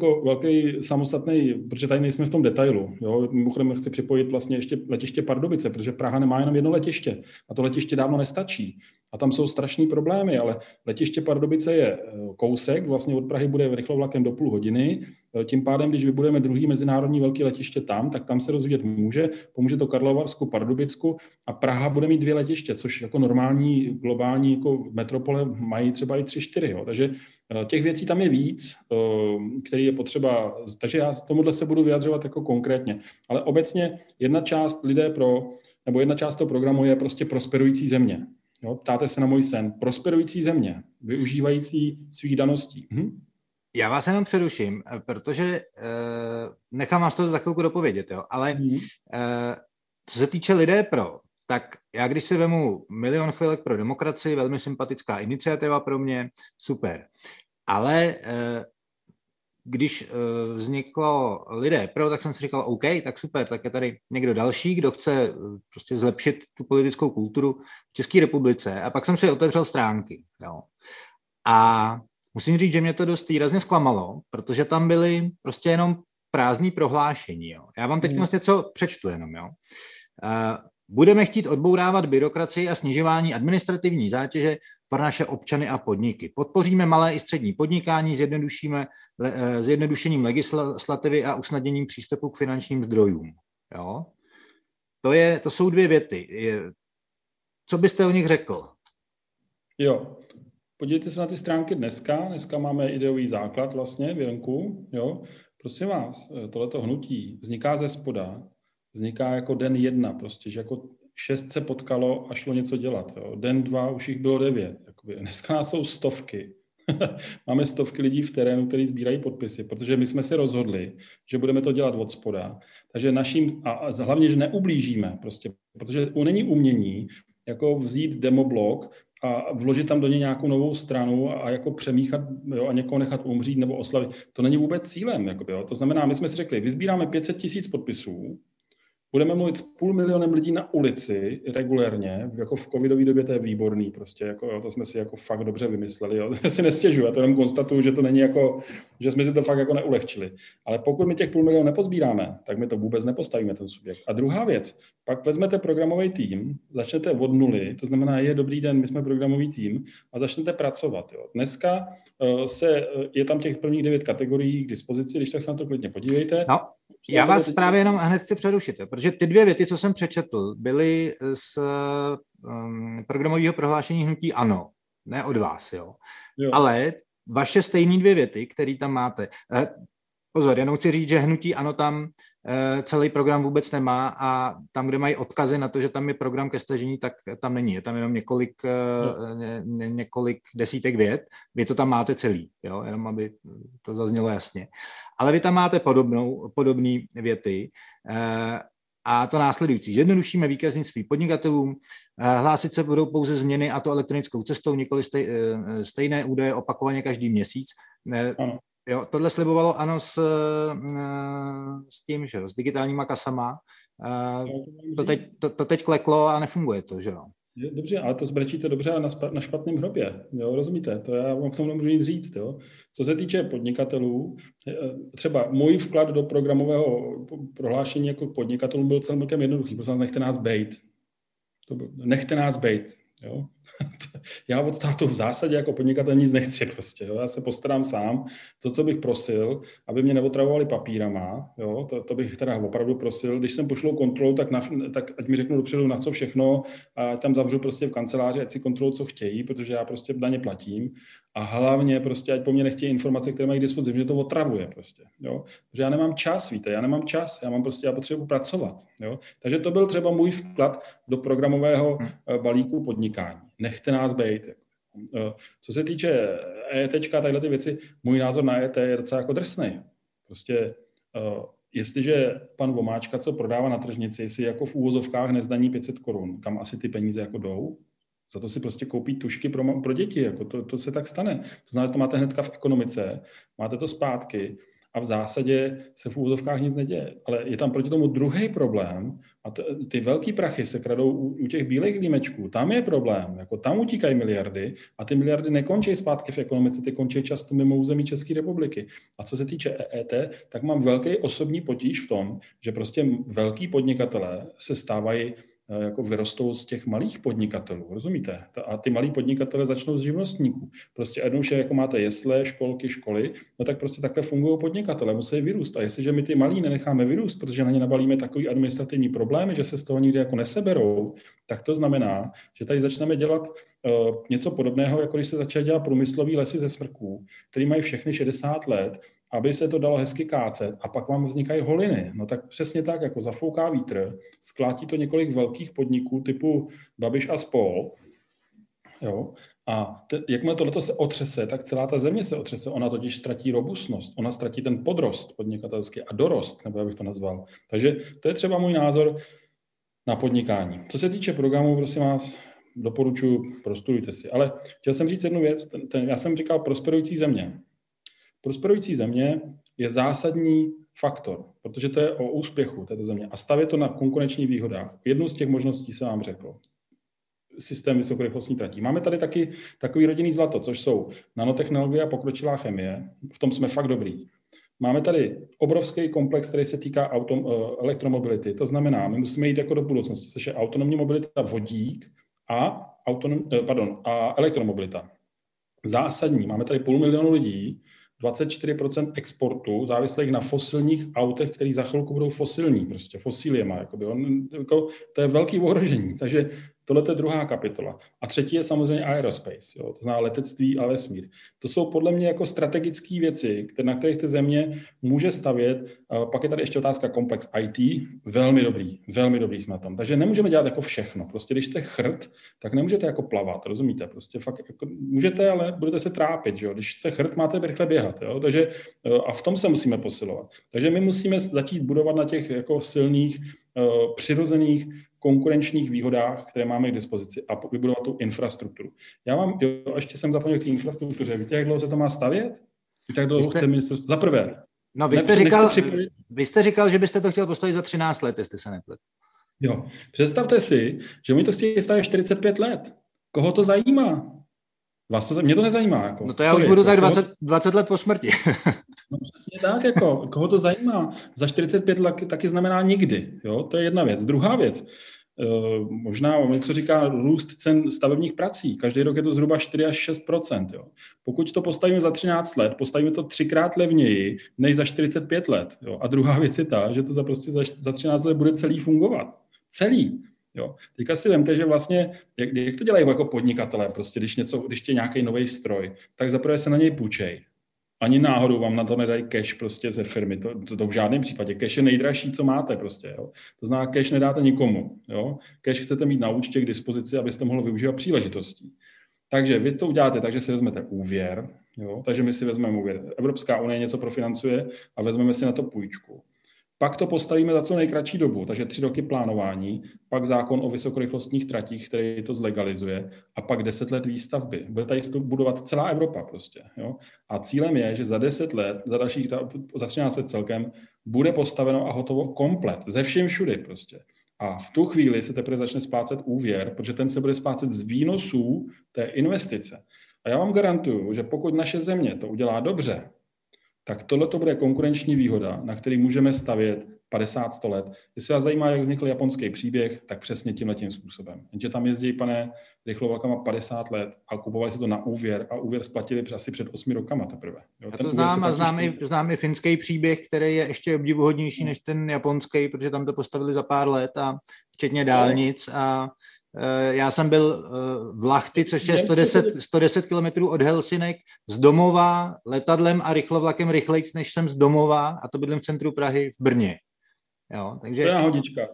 velký samostatný, protože tady nejsme v tom detailu, jo. Mimochodem chci připojit vlastně ještě letiště Pardubice, protože Praha nemá jenom jedno letiště a to letiště dávno nestačí. A tam jsou strašný problémy, ale letiště Pardubice je kousek, vlastně od Prahy bude rychlovlakem do půl hodiny. Tím pádem, když vybudujeme druhý mezinárodní velký letiště tam, tak tam se rozvíjet může. Pomůže to Karlovarsku, Pardubicku a Praha bude mít 2 letiště, což jako normální globální jako metropole mají třeba i 3-4. Jo. Takže těch věcí tam je víc, který je potřeba. Takže já tomuhle se budu vyjadřovat jako konkrétně. Ale obecně jedna část jedna část toho programu je prostě prosperující země. Jo, ptáte se na můj sen. Prosperující země, využívající svých daností. Já vás jenom přeruším, protože nechám vás to za chvilku dopovědět, jo, ale co se týče Lidé pro, tak já když si vemu Milion chvilek pro demokracii, velmi sympatická iniciativa pro mě, super. Ale když vzniklo Lidé pro, tak jsem si říkal, OK, tak super, tak je tady někdo další, kdo chce prostě zlepšit tu politickou kulturu v České republice. A pak jsem si otevřel stránky. Jo. A musím říct, že mě to dost výrazně zklamalo, protože tam byly prostě jenom prázdný prohlášení. Jo. Já vám teď vlastně něco přečtu jenom. Jo. Budeme chtít odbourávat byrokracii a snižování administrativní zátěže pro naše občany a podniky. Podpoříme malé i střední podnikání, zjednodušením legislativy a usnadněním přístupu k finančním zdrojům. Jo? To jsou 2 věty. Co byste o nich řekl? Jo, podívejte se na ty stránky dneska. Dneska máme ideový základ vlastně venku. Jo? Prosím vás, tohleto hnutí vzniká ze spoda vzniká jako den 1, prostě, že jako 6 se potkalo a šlo něco dělat. Jo. Den 2 už jich bylo 9. Jakoby. Dneska nás jsou stovky. Máme stovky lidí v terénu, kteří sbírají podpisy, protože my jsme si rozhodli, že budeme to dělat od spoda. Takže a hlavně, že neublížíme, prostě, protože není umění jako vzít demoblok a vložit tam do něj nějakou novou stranu a jako přemíchat, jo, a někoho nechat umřít nebo oslavit. To není vůbec cílem. Jakoby, jo. To znamená, my jsme si řekli, vyzbíráme 500 000 podpisů, budeme mluvit s 500 000 lidí na ulici regulérně, jako v covidové době to je výborný, prostě, jako, jo, to jsme si jako fakt dobře vymysleli, jo. Já si nestěžuji, já to jenom konstatuju, že to není jako, že jsme si to fakt jako neulehčili. Ale pokud my těch 500 000 nepozbíráme, tak my to vůbec nepostavíme, ten subjekt. A druhá věc, pak vezmete programový tým, začnete od nuly, to znamená, je dobrý den, my jsme programový tým a začnete pracovat. Jo. Dneska je tam těch prvních 9 kategorií k dispozici, když tak se na to klidně podívejte. No. Já vás právě jenom hned chci přerušit, protože ty 2 věty, co jsem přečetl, byly z programového prohlášení hnutí ANO, ne od vás, jo. Ale vaše stejné 2 věty, které tam máte. Pozor, jenom chci říct, že hnutí ANO tam celý program vůbec nemá a tam, kde mají odkazy na to, že tam je program ke stažení, tak tam není. Je tam jenom několik desítek vět. Vy to tam máte celý, jo? Jenom aby to zaznělo jasně. Ale vy tam máte podobné věty a to následující. Zjednodušíme výkaznictví podnikatelům, hlásit se budou pouze změny a to elektronickou cestou, nikoli stejné údaje opakovaně každý měsíc. Jo, tohle slibovalo ANO s tím, že s digitálníma kasama. To teď kleklo a nefunguje to, že jo? Dobře, ale to zbrečíte dobře, ale na špatném hrobě, jo, rozumíte? To já vám k tomu nemůžu nic říct, jo. Co se týče podnikatelů, třeba můj vklad do programového prohlášení jako podnikatelů byl celkem jednoduchý, protože nechte nás bejt. Nechte nás bejt, jo. Já od státu v zásadě jako podnikatel nic nechci prostě, jo? Já se postarám sám. To, co bych prosil, aby mě neotravovali papírama, jo? To bych teda opravdu prosil. Když sem pošlou kontrolu, tak ať mi řeknou dopředu na co všechno a tam zavřu prostě v kanceláři, ať si kontrolují, co chtějí, protože já prostě daně platím. A hlavně prostě, ať po mně nechtějí informace, které mají k dispozici, mě to otravuje prostě, jo. Protože já nemám čas, víte, já potřebuji pracovat, jo. Takže to byl třeba můj vklad do programového balíku podnikání. Nechte nás bejt. Co se týče EETčka a tadyhle ty věci, můj názor na EET je docela jako drsnej. Prostě jestliže pan Vomáčka, co prodává na tržnici, si jako v úvozovkách nezdaní 500 korun, kam asi ty peníze jako jdou, za to si prostě koupí tušky pro děti, jako to se tak stane. To znamená, to máte hnedka v ekonomice, máte to zpátky a v zásadě se v úvozovkách nic neděje. Ale je tam proti tomu druhý problém a ty velký prachy se kradou u těch bílých límečků. Tam je problém, jako tam utíkají miliardy a ty miliardy nekončí zpátky v ekonomice, ty končí často mimo území České republiky. A co se týče EET, tak mám velký osobní potíž v tom, že prostě velký podnikatelé se stávají jako vyrostou z těch malých podnikatelů, rozumíte? A ty malí podnikatelé začnou z živnostníků. Prostě jednoduše, jako máte jesle, školky, školy, no tak prostě takhle fungují podnikatelé, musí vyrůst. A jestliže my ty malí nenecháme vyrůst, protože na ně nabalíme takový administrativní problémy, že se z toho nikdy jako neseberou, tak to znamená, že tady začneme dělat něco podobného, jako když se začne dělat průmyslový lesy ze smrků, který mají všechny 60 let, aby se to dalo hezky kácet a pak vám vznikají holiny. No tak přesně tak, jako zafouká vítr, sklátí to několik velkých podniků typu Babiš a spol. Jo? A jakmile tohleto se otřese, tak celá ta země se otřese. Ona totiž ztratí robustnost, ona ztratí ten podrost podnikatelský a dorost, nebo jak bych to nazval. Takže to je třeba můj názor na podnikání. Co se týče programu, prosím vás, doporučuji, prostudujte si. Ale chtěl jsem říct jednu věc, já jsem říkal prosperující země. Prosperující země je zásadní faktor, protože to je o úspěchu této země a stavět to na konkurenčních výhodách. Jednu z těch možností jsem vám řekl. Systém vysokorychlostní tratí. Máme tady taky takový rodinný zlato, což jsou nanotechnologie a pokročilá chemie. V tom jsme fakt dobrý. Máme tady obrovský komplex, který se týká elektromobility. To znamená, my musíme jít jako do budoucnosti, což je autonomní mobilita, vodík a elektromobilita. Zásadní. Máme tady 500 000 lidí, 24% exportu závislých na fosilních autech, které za chvilku budou fosilní, prostě fosíliema. To je velký ohrožení. Takže Tohle je druhá kapitola. A třetí je samozřejmě aerospace, jo? To znamená letectví a vesmír. To jsou podle mě jako strategické věci, na kterých ty země může stavět. Pak je tady ještě otázka komplex IT. Velmi dobrý jsme tam. Takže nemůžeme dělat jako všechno. Prostě když jste chrt, tak nemůžete jako plavat, rozumíte? Prostě fakt jako můžete, ale budete se trápit, jo? Když jste chrt, máte rychle běhat, jo? Takže a v tom se musíme posilovat. Takže my musíme začít budovat na těch jako silných, přirozených konkurenčních výhodách, které máme k dispozici a vybudovat tu infrastrukturu. Ještě jsem zapomněl k té infrastruktuře. Víte, jak dlouho se to má stavět? Víte, jak dlouho chce ministerstvo? Za prvé. No, vy jste říkal, že byste to chtěl postavit za 13 let, jestli se nepletu. Jo. Představte si, že oni to chtějí stavět 45 let. Koho to zajímá? Mě to nezajímá. Jako. No to já už budu tak 20 let po smrti. No přesně tak, jako, koho to zajímá? Za 45 let taky znamená nikdy. Jo? To je jedna věc. Druhá věc, možná něco říká růst cen stavebních prací. Každý rok je to zhruba 4 až 6%. Jo? Pokud to postavíme za 13 let, postavíme to 3krát levněji než za 45 let. Jo? A druhá věc je ta, že to za 13 let bude celý fungovat. Celý. Jo. Teďka si vemte, že vlastně, jak to dělají jako podnikatelé, prostě, když je nějaký nový stroj, tak zaprvé se na něj půjčej. Ani náhodou vám na to nedají cash prostě ze firmy, to v žádném případě. Cash je nejdražší, co máte prostě. Jo. To znamená, cash nedáte nikomu. Jo. Cash chcete mít na účtě k dispozici, abyste mohli využívat příležitostí. Takže vy to uděláte tak, že si vezmete úvěr, jo. Takže my si vezmeme úvěr. Evropská unie něco profinancuje a vezmeme si na to půjčku. Pak to postavíme za co nejkratší dobu, takže 3 roky plánování, pak zákon o vysokorychlostních tratích, který to zlegalizuje, a pak 10 let výstavby. Bude tady budovat celá Evropa prostě. Jo? A cílem je, že za 10 let, za 13 let celkem, bude postaveno a hotovo komplet, ze všem všudy prostě. A v tu chvíli se teprve začne splácet úvěr, protože ten se bude splácet z výnosů té investice. A já vám garantuju, že pokud naše země to udělá dobře, tak tohle to bude konkurenční výhoda, na který můžeme stavět 50-100 let. Jestli vás zajímá, jak vznikl japonský příběh, tak přesně tímhletím způsobem. Jenže tam jezdí, pane, rychlovlakama 50 let a kupovali se to na úvěr a úvěr splatili asi před 8 rokama teprve. Jo, já to znám a znám i finský příběh, který je ještě obdivuhodnější než ten japonský, protože tam to postavili za pár let a včetně dálnic a já jsem byl v Lahti, což je 110 km od Helsinek, z domova letadlem a rychlovlakem rychlejc, než jsem z domova, a to bydlím v centru Prahy v Brně. Jo, takže to je náhodička.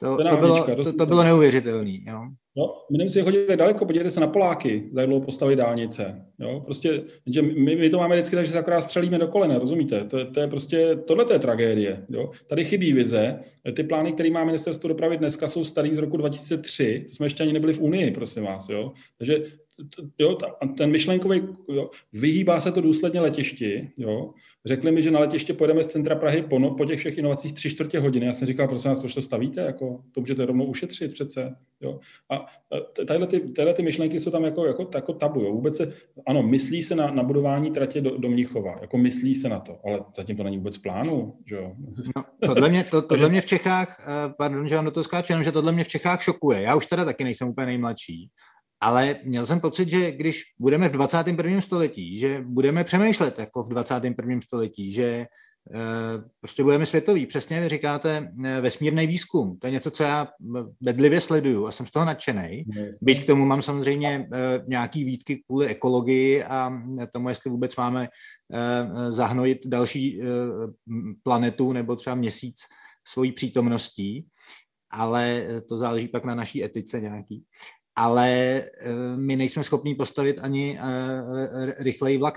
To bylo neuvěřitelný. Jo. No, my nemusíme chodit daleko, podívejte se na Poláky, za jak dlouho postavili dálnice. Jo? Prostě, že my to máme vždycky tak, že se akorát střelíme do kolena, rozumíte? To je prostě, tohle je tragédie. Jo? Tady chybí vize. Ty plány, které má ministerstvo dopravy dneska, jsou starý z roku 2003. To jsme ještě ani nebyli v Unii, prosím vás. Jo? Takže ten myšlenkový, vyhýbá se to důsledně letišti. Jo? Řekli mi, že na letiště pojedeme z centra Prahy po těch všech inovacích 3/4 hodiny. Já jsem říkal, prosím vás, proč to stavíte? Jako, to můžete rovnou ušetřit přece. Jo? A tyhle ty myšlenky jsou tam jako tabu. Jo? Vůbec ano, myslí se na budování tratě do Mnichova. Jako myslí se na to, ale zatím to není vůbec v plánu. Že jo? No, tohle mě v Čechách, pardon, že vám do toho skáču, že tohle mě v Čechách šokuje. Já už teda taky nejsem úplně nejmladší. Ale měl jsem pocit, že když budeme v 21. století, že budeme přemýšlet jako v 21. století, že prostě budeme světoví. Přesně vy říkáte vesmírný výzkum. To je něco, co já bedlivě sleduju a jsem z toho nadšenej. Byť k tomu mám samozřejmě nějaký výtky kvůli ekologii a tomu, jestli vůbec máme zahnojit další planetu nebo třeba měsíc svojí přítomností, ale to záleží pak na naší etice nějaký. Ale my nejsme schopni postavit ani rychlej vlak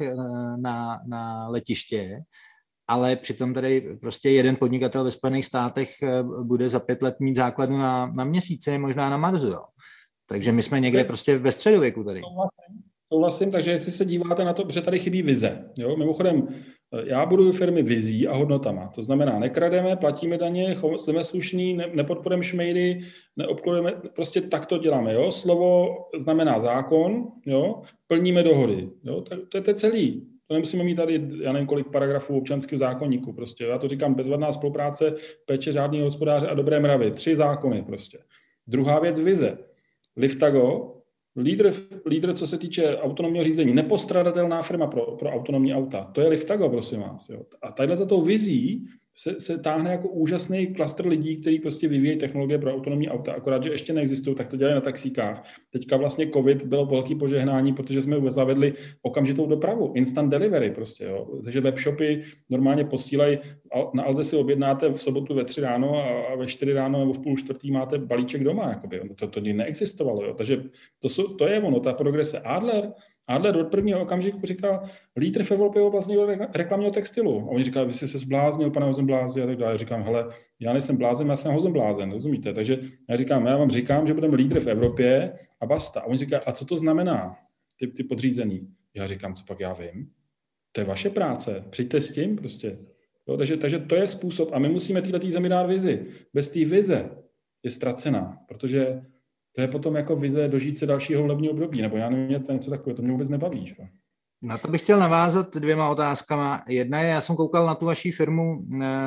na letiště, ale přitom tady prostě jeden podnikatel ve Spojených státech bude za 5 let mít základnu na Měsíci, možná na Marsu. Jo. Takže my jsme někde prostě ve středověku tady. Souhlasím, takže jestli se díváte na to, protože tady chybí vize. Jo? Mimochodem, já buduju firmy vizí a hodnotama. To znamená, nekrademe, platíme daně, jsme slušní, nepodporujeme šmejdy, neobklujeme, prostě tak to děláme. Jo? Slovo znamená zákon, jo? Plníme dohody. Jo? To je celý. To nemusíme mít tady, já nevím, kolik paragrafů občanského zákoníku. Prostě. Já to říkám, bezvadná spolupráce, péče řádného hospodáře a dobré mravy. 3 zákony prostě. Druhá věc, vize. Liftago, lídr, co se týče autonomního řízení, nepostradatelná firma pro autonomní auta. To je Liftago, prosím vás. Jo. A tadyhle za tou vizí se táhne jako úžasný klastr lidí, kteří prostě vyvíjejí technologie pro autonomní auta, akorát, že ještě neexistují, tak to dělají na taxíkách. Teďka vlastně COVID bylo velký požehnání, protože jsme zavedli okamžitou dopravu, instant delivery prostě, jo. Takže webshopy normálně posílají, na Alze si objednáte v sobotu ve 3 ráno a ve 4 ráno nebo v půl čtvrtý máte balíček doma, jakoby. To neexistovalo, jo. Takže to je ono, ta progrese. Adler od prvního okamžiku říkal, lídr v Evropě vlastně reklamního textilu. A oni říkali, vy jsi se zbláznil, pane Hozenblázi, a tak dále. Já říkám, hele, já nejsem blázen, já jsem Hozenblázen, rozumíte? Takže já vám říkám, že budeme lídr v Evropě a basta. A oni říkají, a co to znamená, ty podřízený? Já říkám, co pak já vím? To je vaše práce, přijďte s tím prostě. Jo, takže to je způsob a my musíme této zemi dát vizi. Bez té vize je ztracená, protože to je potom jako vize dožít se dalšího volebního období, nebo já nevím, něco takového, to mě vůbec nebaví. Že? Na to bych chtěl navázat 2 otázkama. Jedna je, já jsem koukal na tu vaši firmu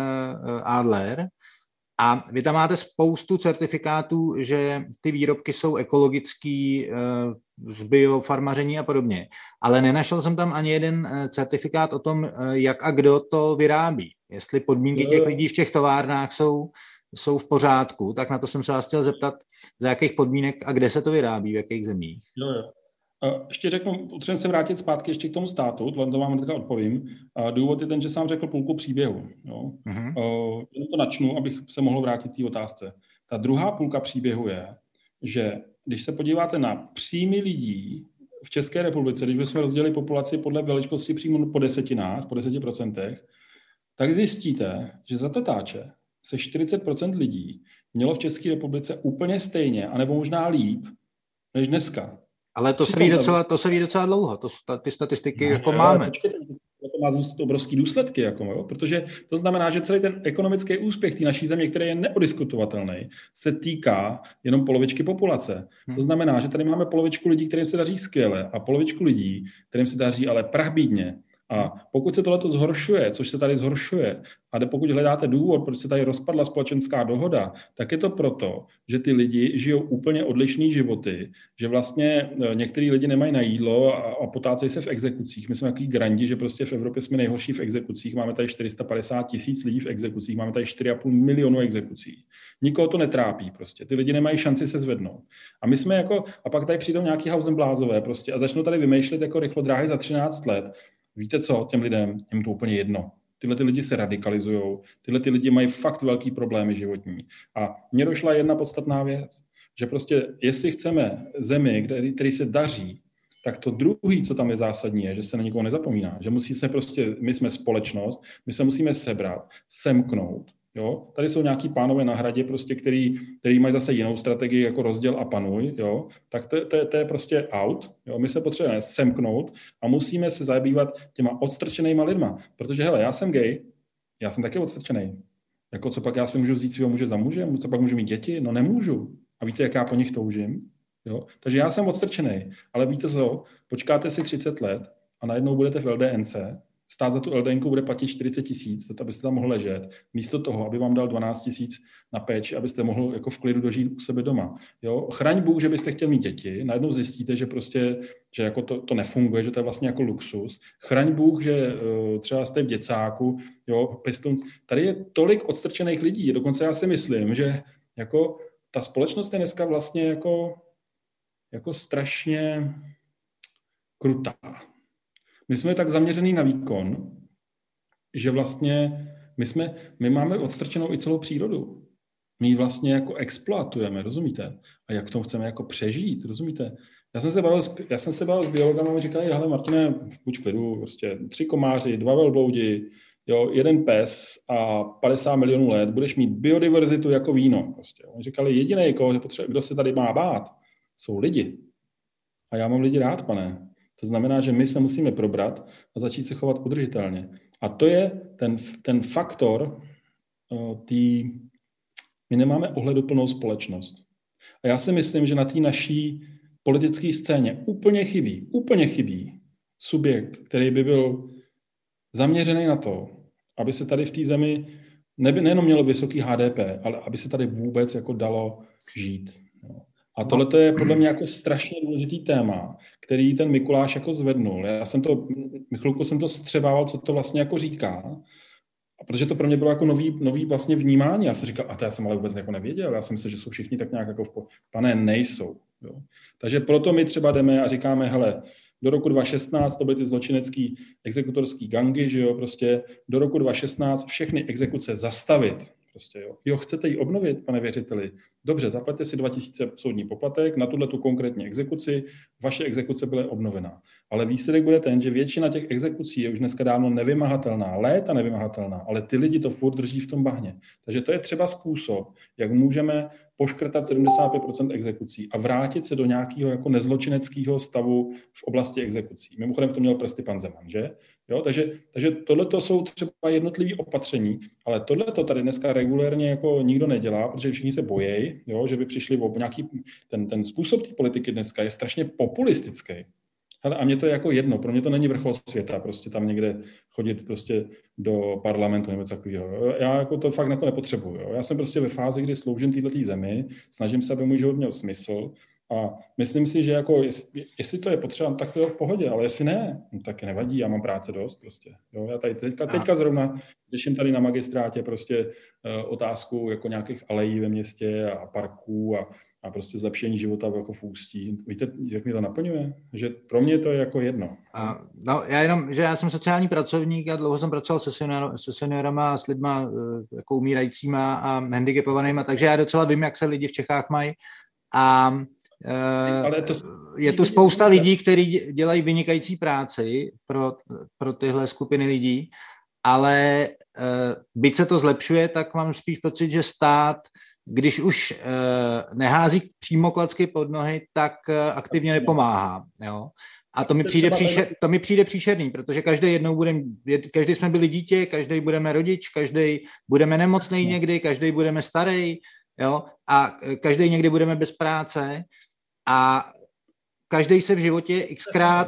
Adler a vy tam máte spoustu certifikátů, že ty výrobky jsou ekologický, z biofarmaření a podobně, ale nenašel jsem tam ani jeden certifikát o tom, jak a kdo to vyrábí. Jestli podmínky těch lidí v těch továrnách jsou v pořádku, tak na to jsem se vás chtěl zeptat, za jakých podmínek a kde se to vyrábí, v jakých zemích. Jo. Ještě řeknu, potřebujeme se vrátit zpátky ještě k tomu státu, to vám teďka odpovím. Důvod je ten, že jsem řekl půlku příběhu. Jo. Jenom to načnu, abych se mohl vrátit k té otázce. Ta druhá půlka příběhu je, že když se podíváte na příjmy lidí v České republice, když bychom rozdělili populaci podle velikosti příjmu po 10%, tak zjistíte, že za tatáče se 40% lidí mělo v České republice úplně stejně, anebo možná líp, než dneska. Ale to se ví docela dlouho, ty statistiky jako máme. Počkejte, to má obrovský důsledky, jo? Protože to znamená, že celý ten ekonomický úspěch té naší země, který je neodiskutovatelný, se týká jenom polovičky populace. To znamená, že tady máme polovičku lidí, kterým se daří skvěle a polovičku lidí, kterým se daří ale prachbídně. A pokud se tohleto zhoršuje, což se tady zhoršuje, a pokud hledáte důvod, proč se tady rozpadla společenská dohoda, tak je to proto, že ty lidi žijou úplně odlišný životy, že vlastně některý lidi nemají na jídlo a potácejí se v exekucích. My jsme takový grandi, že prostě v Evropě jsme nejhorší v exekucích. Máme tady 450 000 lidí v exekucích, máme tady 4,5 milionu exekucí. Nikoho to netrápí prostě. Ty lidi nemají šanci se zvednout. A my jsme a pak tady přijdou nějaký Hausenblázové prostě a začnou tady vymýšlet jako rychlodráhy za 13 let. Víte co, těm lidem, jim to úplně jedno. Tyhle ty lidi se radikalizujou, tyhle ty lidi mají fakt velký problémy životní. A mně došla jedna podstatná věc, že prostě jestli chceme zemi, který se daří, tak to druhý, co tam je zásadní, je, že se na nikoho nezapomíná. Že musí se prostě, my jsme společnost, my se musíme sebrat, semknout. Jo? Tady jsou nějaký pánové na hradě, prostě, který mají zase jinou strategii jako rozděl a panuj. Jo? Tak to je prostě out. Jo? My se potřebujeme semknout a musíme se zabývat těma odstrčenýma lidma. Protože hele, já jsem gay, já jsem taky odstrčený. Jako co pak já si můžu vzít svého muže za muže? Co pak můžu mít děti? No nemůžu. A víte, jak já po nich toužím? Jo? Takže já jsem odstrčený. Ale víte co? Počkáte si 30 let a najednou budete v LDNC. Stát za tu LDNku bude platit 40 000, abyste tam mohl ležet, místo toho, aby vám dal 12 000 na péči, abyste mohl jako v klidu dožít u sebe doma. Jo? Chraň Bůh, že byste chtěl mít děti, najednou zjistíte, že prostě, že jako to nefunguje, že to je vlastně jako luxus. Chraň Bůh, že třeba jste v děcáku, jo, pěstounci. Tady je tolik odstrčených lidí, dokonce já si myslím, že jako ta společnost je dneska vlastně jako strašně krutá. My jsme tak zaměřený na výkon, že vlastně my máme odstrčenou i celou přírodu. My ji vlastně jako exploatujeme, rozumíte? A jak v tom chceme jako přežít, rozumíte? Já jsem se bavil s biologama a říkali, hele Martine, buď v klidu, prostě 3 komáři, 2 velbloudi, jo, 1 pes a 50 milionů let, budeš mít biodiverzitu jako víno. Prostě. Oni říkali, jediný, kdo se tady má bát, jsou lidi. A já mám lidi rád, pane. To znamená, že my se musíme probrat a začít se chovat udržitelně. A to je ten faktor, my nemáme ohleduplnou společnost. A já si myslím, že na té naší politické scéně úplně chybí subjekt, který by byl zaměřený na to, aby se tady v té zemi nejenom mělo vysoký HDP, ale aby se tady vůbec jako dalo žít. A tohle je podle mě jako strašně důležitý téma, který ten Mikuláš jako zvednul. Chvilku jsem to střebával, co to vlastně jako říká. A protože to pro mě bylo jako nový vlastně vnímání. Já jsem říkal, a to já jsem ale vůbec jako nevěděl. Já jsem myslel, že jsou všichni tak nějak jako pane, nejsou. Jo. Takže proto my třeba jdeme a říkáme, hele, do roku 2016 to byly ty zločinecký exekutorský gangy, že jo, prostě do roku 2016 všechny exekuce zastavit. Prostě, jo, chcete ji obnovit, pane věřiteli? Dobře, zaplaťte si 2000 soudní poplatek na tuhle tu konkrétní exekuci, vaše exekuce byla obnovená. Ale výsledek bude ten, že většina těch exekucí je už dneska dávno nevymahatelná, léta nevymahatelná, ale ty lidi to furt drží v tom bahně. Takže to je třeba způsob, jak můžeme poškrtat 75% exekucí a vrátit se do nějakého jako nezločineckého stavu v oblasti exekucí. Mimochodem v tom měl prsty pan Zeman, že? Jo, takže tohleto jsou třeba jednotlivé opatření, ale tohleto tady dneska regulérně jako nikdo nedělá, protože všichni se bojí, jo, že by přišli o nějaký, ten způsob té politiky dneska je strašně populistický. Hele, a mě to je jako jedno, pro mě to není vrchol světa, prostě tam někde chodit prostě do parlamentu nebo takového. Já jako to fakt jako nepotřebuju. Jo. Já jsem prostě ve fázi, kdy sloužím této zemi, snažím se, aby můj život měl smysl a myslím si, že jako jestli to je potřeba, tak to je v pohodě, ale jestli ne, no, tak nevadí, já mám práce dost prostě. Jo. Já tady teďka zrovna řeším tady na magistrátě prostě otázku jako nějakých alejí ve městě a parků a prostě zlepšení života jako v Ústí. Víte, jak mě to naplňuje? Že pro mě to je jako jedno. No, já jsem sociální pracovník a dlouho jsem pracoval se seniorama, s lidma jako umírajícíma a handicapovanýma, takže já docela vím, jak se lidi v Čechách mají. A je tu spousta lidí, kteří dělají vynikající práci pro tyhle skupiny lidí, ale byť se to zlepšuje, tak mám spíš pocit, že stát, když už nehází přímo klacky pod nohy, tak aktivně nepomáhá. Jo? A to mi přijde příšerný, protože každý jsme byli dítě, každý budeme rodič, každý budeme nemocný někdy, každý budeme starý, jo? A každý někdy budeme bez práce a každý se v životě xkrát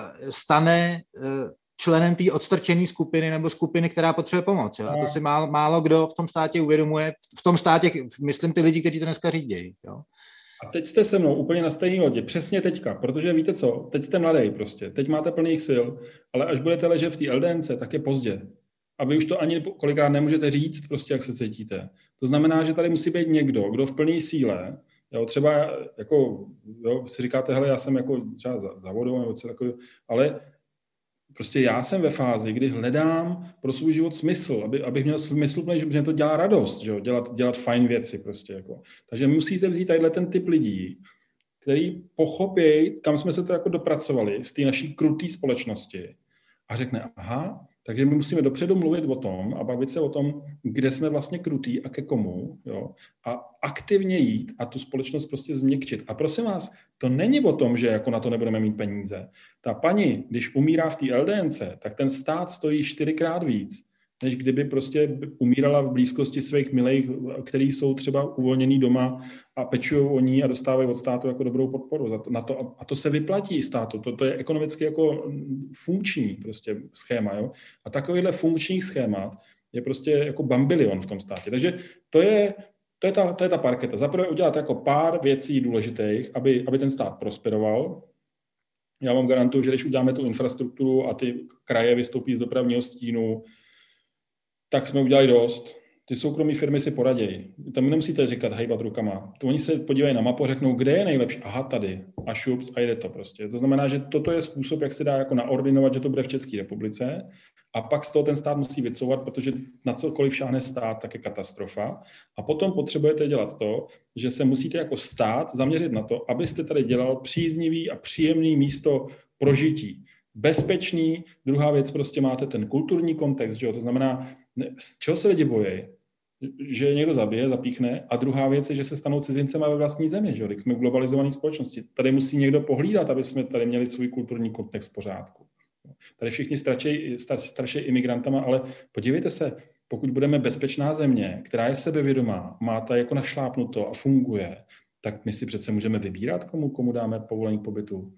stane členem té odstrčené skupiny nebo skupiny, která potřebuje pomoc. Jo? A to si málo kdo v tom státě uvědomuje. V tom státě, myslím, ty lidi, kteří to dneska řídí. Jo? A teď jste se mnou úplně na stejné lodi. Přesně teďka, protože víte co, teď jste mladý prostě, teď máte plných sil, ale až budete ležet v té LDNce, tak je pozdě. A vy už to ani kolikrát nemůžete říct, prostě jak se cítíte. To znamená, že tady musí být někdo, kdo v plné síle, jo, třeba jako, jo, si říkáte, hele, já jsem jako třeba za vodou nebo co takového, ale prostě já jsem ve fázi, kdy hledám pro svůj život smysl, abych měl smysl, že mě to dělá radost, že jo? Dělat fajn věci prostě. Jako. Takže musíte vzít tadyhle ten typ lidí, který pochopí, kam jsme se to jako dopracovali v té naší kruté společnosti a řekne, aha, takže my musíme dopředu mluvit o tom a bavit se o tom, kde jsme vlastně krutí a ke komu, jo? A aktivně jít a tu společnost prostě změkčit. A prosím vás, to není o tom, že jako na to nebudeme mít peníze. Ta paní, když umírá v té LDNce, tak ten stát stojí 4krát víc, než kdyby prostě umírala v blízkosti svých milých, kteří jsou třeba uvolnění doma a pečují o ní a dostávají od státu jako dobrou podporu. A to se vyplatí státu. To je ekonomicky jako funkční prostě schéma. Jo? A takovýhle funkční schémat je prostě jako bambilion v tom státě. Takže to je ta parketa. Zaprvé udělat jako pár věcí důležitých, aby ten stát prosperoval. Já vám garantuju, že když uděláme tu infrastrukturu a ty kraje vystoupí z dopravního stínu, tak jsme udělali dost. Ty soukromé firmy si poradějí. Tam nemusíte říkat hejbat rukama. Oni se podívají na mapu a řeknou, kde je nejlepší. Aha, tady. A šups a jde to prostě. To znamená, že toto je způsob, jak se dá jako naordinovat, že to bude v České republice. A pak z toho ten stát musí vycouvat, protože na cokoliv šáhne stát, tak je katastrofa. A potom potřebujete dělat to, že se musíte jako stát zaměřit na to, abyste tady dělal příznivý a příjemný místo pro žití. Bezpečný. Druhá věc, prostě máte ten kulturní kontext, že jo? To znamená, z čeho se lidi bojí? Že někdo zabije, zapíchne. A druhá věc je, že se stanou cizincema ve vlastní zemi. Že? Když jsme v globalizované společnosti. Tady musí někdo pohlídat, aby jsme tady měli svůj kulturní kontext v pořádku. Tady všichni straší imigrantama, ale podívejte se, pokud budeme bezpečná země, která je sebevědomá, má to jako našlápnuto a funguje, tak my si přece můžeme vybírat, komu dáme povolení k pobytu.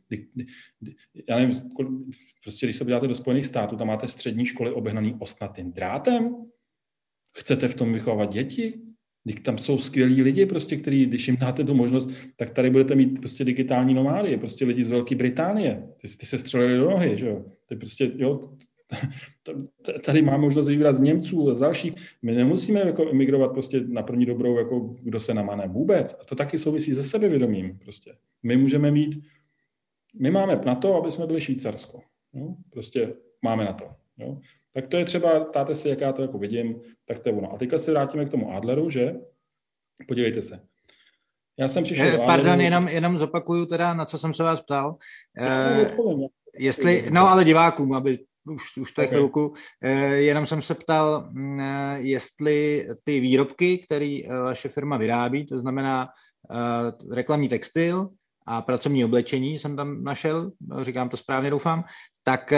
Já nevím, prostě když se podíváte do Spojených států, tam máte střední školy obehnaný ostnatým drátem. Chcete v tom vychovávat děti? Tam jsou skvělí lidi, prostě, kteří, když jim dáte tu možnost, tak tady budete mít prostě digitální nomády, prostě lidi z Velké Británie. Ty se střelili do nohy, že jo? To je prostě, jo, Tady máme možnost vybrat z Němců a z dalších. My nemusíme jako emigrovat prostě na první dobrou, jako kdo se namane vůbec. A to taky souvisí se sebevědomím prostě. My máme na to, aby jsme byli Švýcarsko. Jo? Prostě máme na to. Jo? Tak to je třeba, ptáte se, jak já to jako vidím, tak to je ono. A teďka se vrátíme k tomu Adleru, že? Podívejte se. Já jsem přišel do Adleru... Pardon, jenom zopakuju teda, na co jsem se vás ptal. Ale divákům, aby už to je chvilku. Jenom jsem se ptal, jestli ty výrobky, které vaše firma vyrábí, to znamená reklamní textil a pracovní oblečení, jsem tam našel, říkám to správně, doufám, tak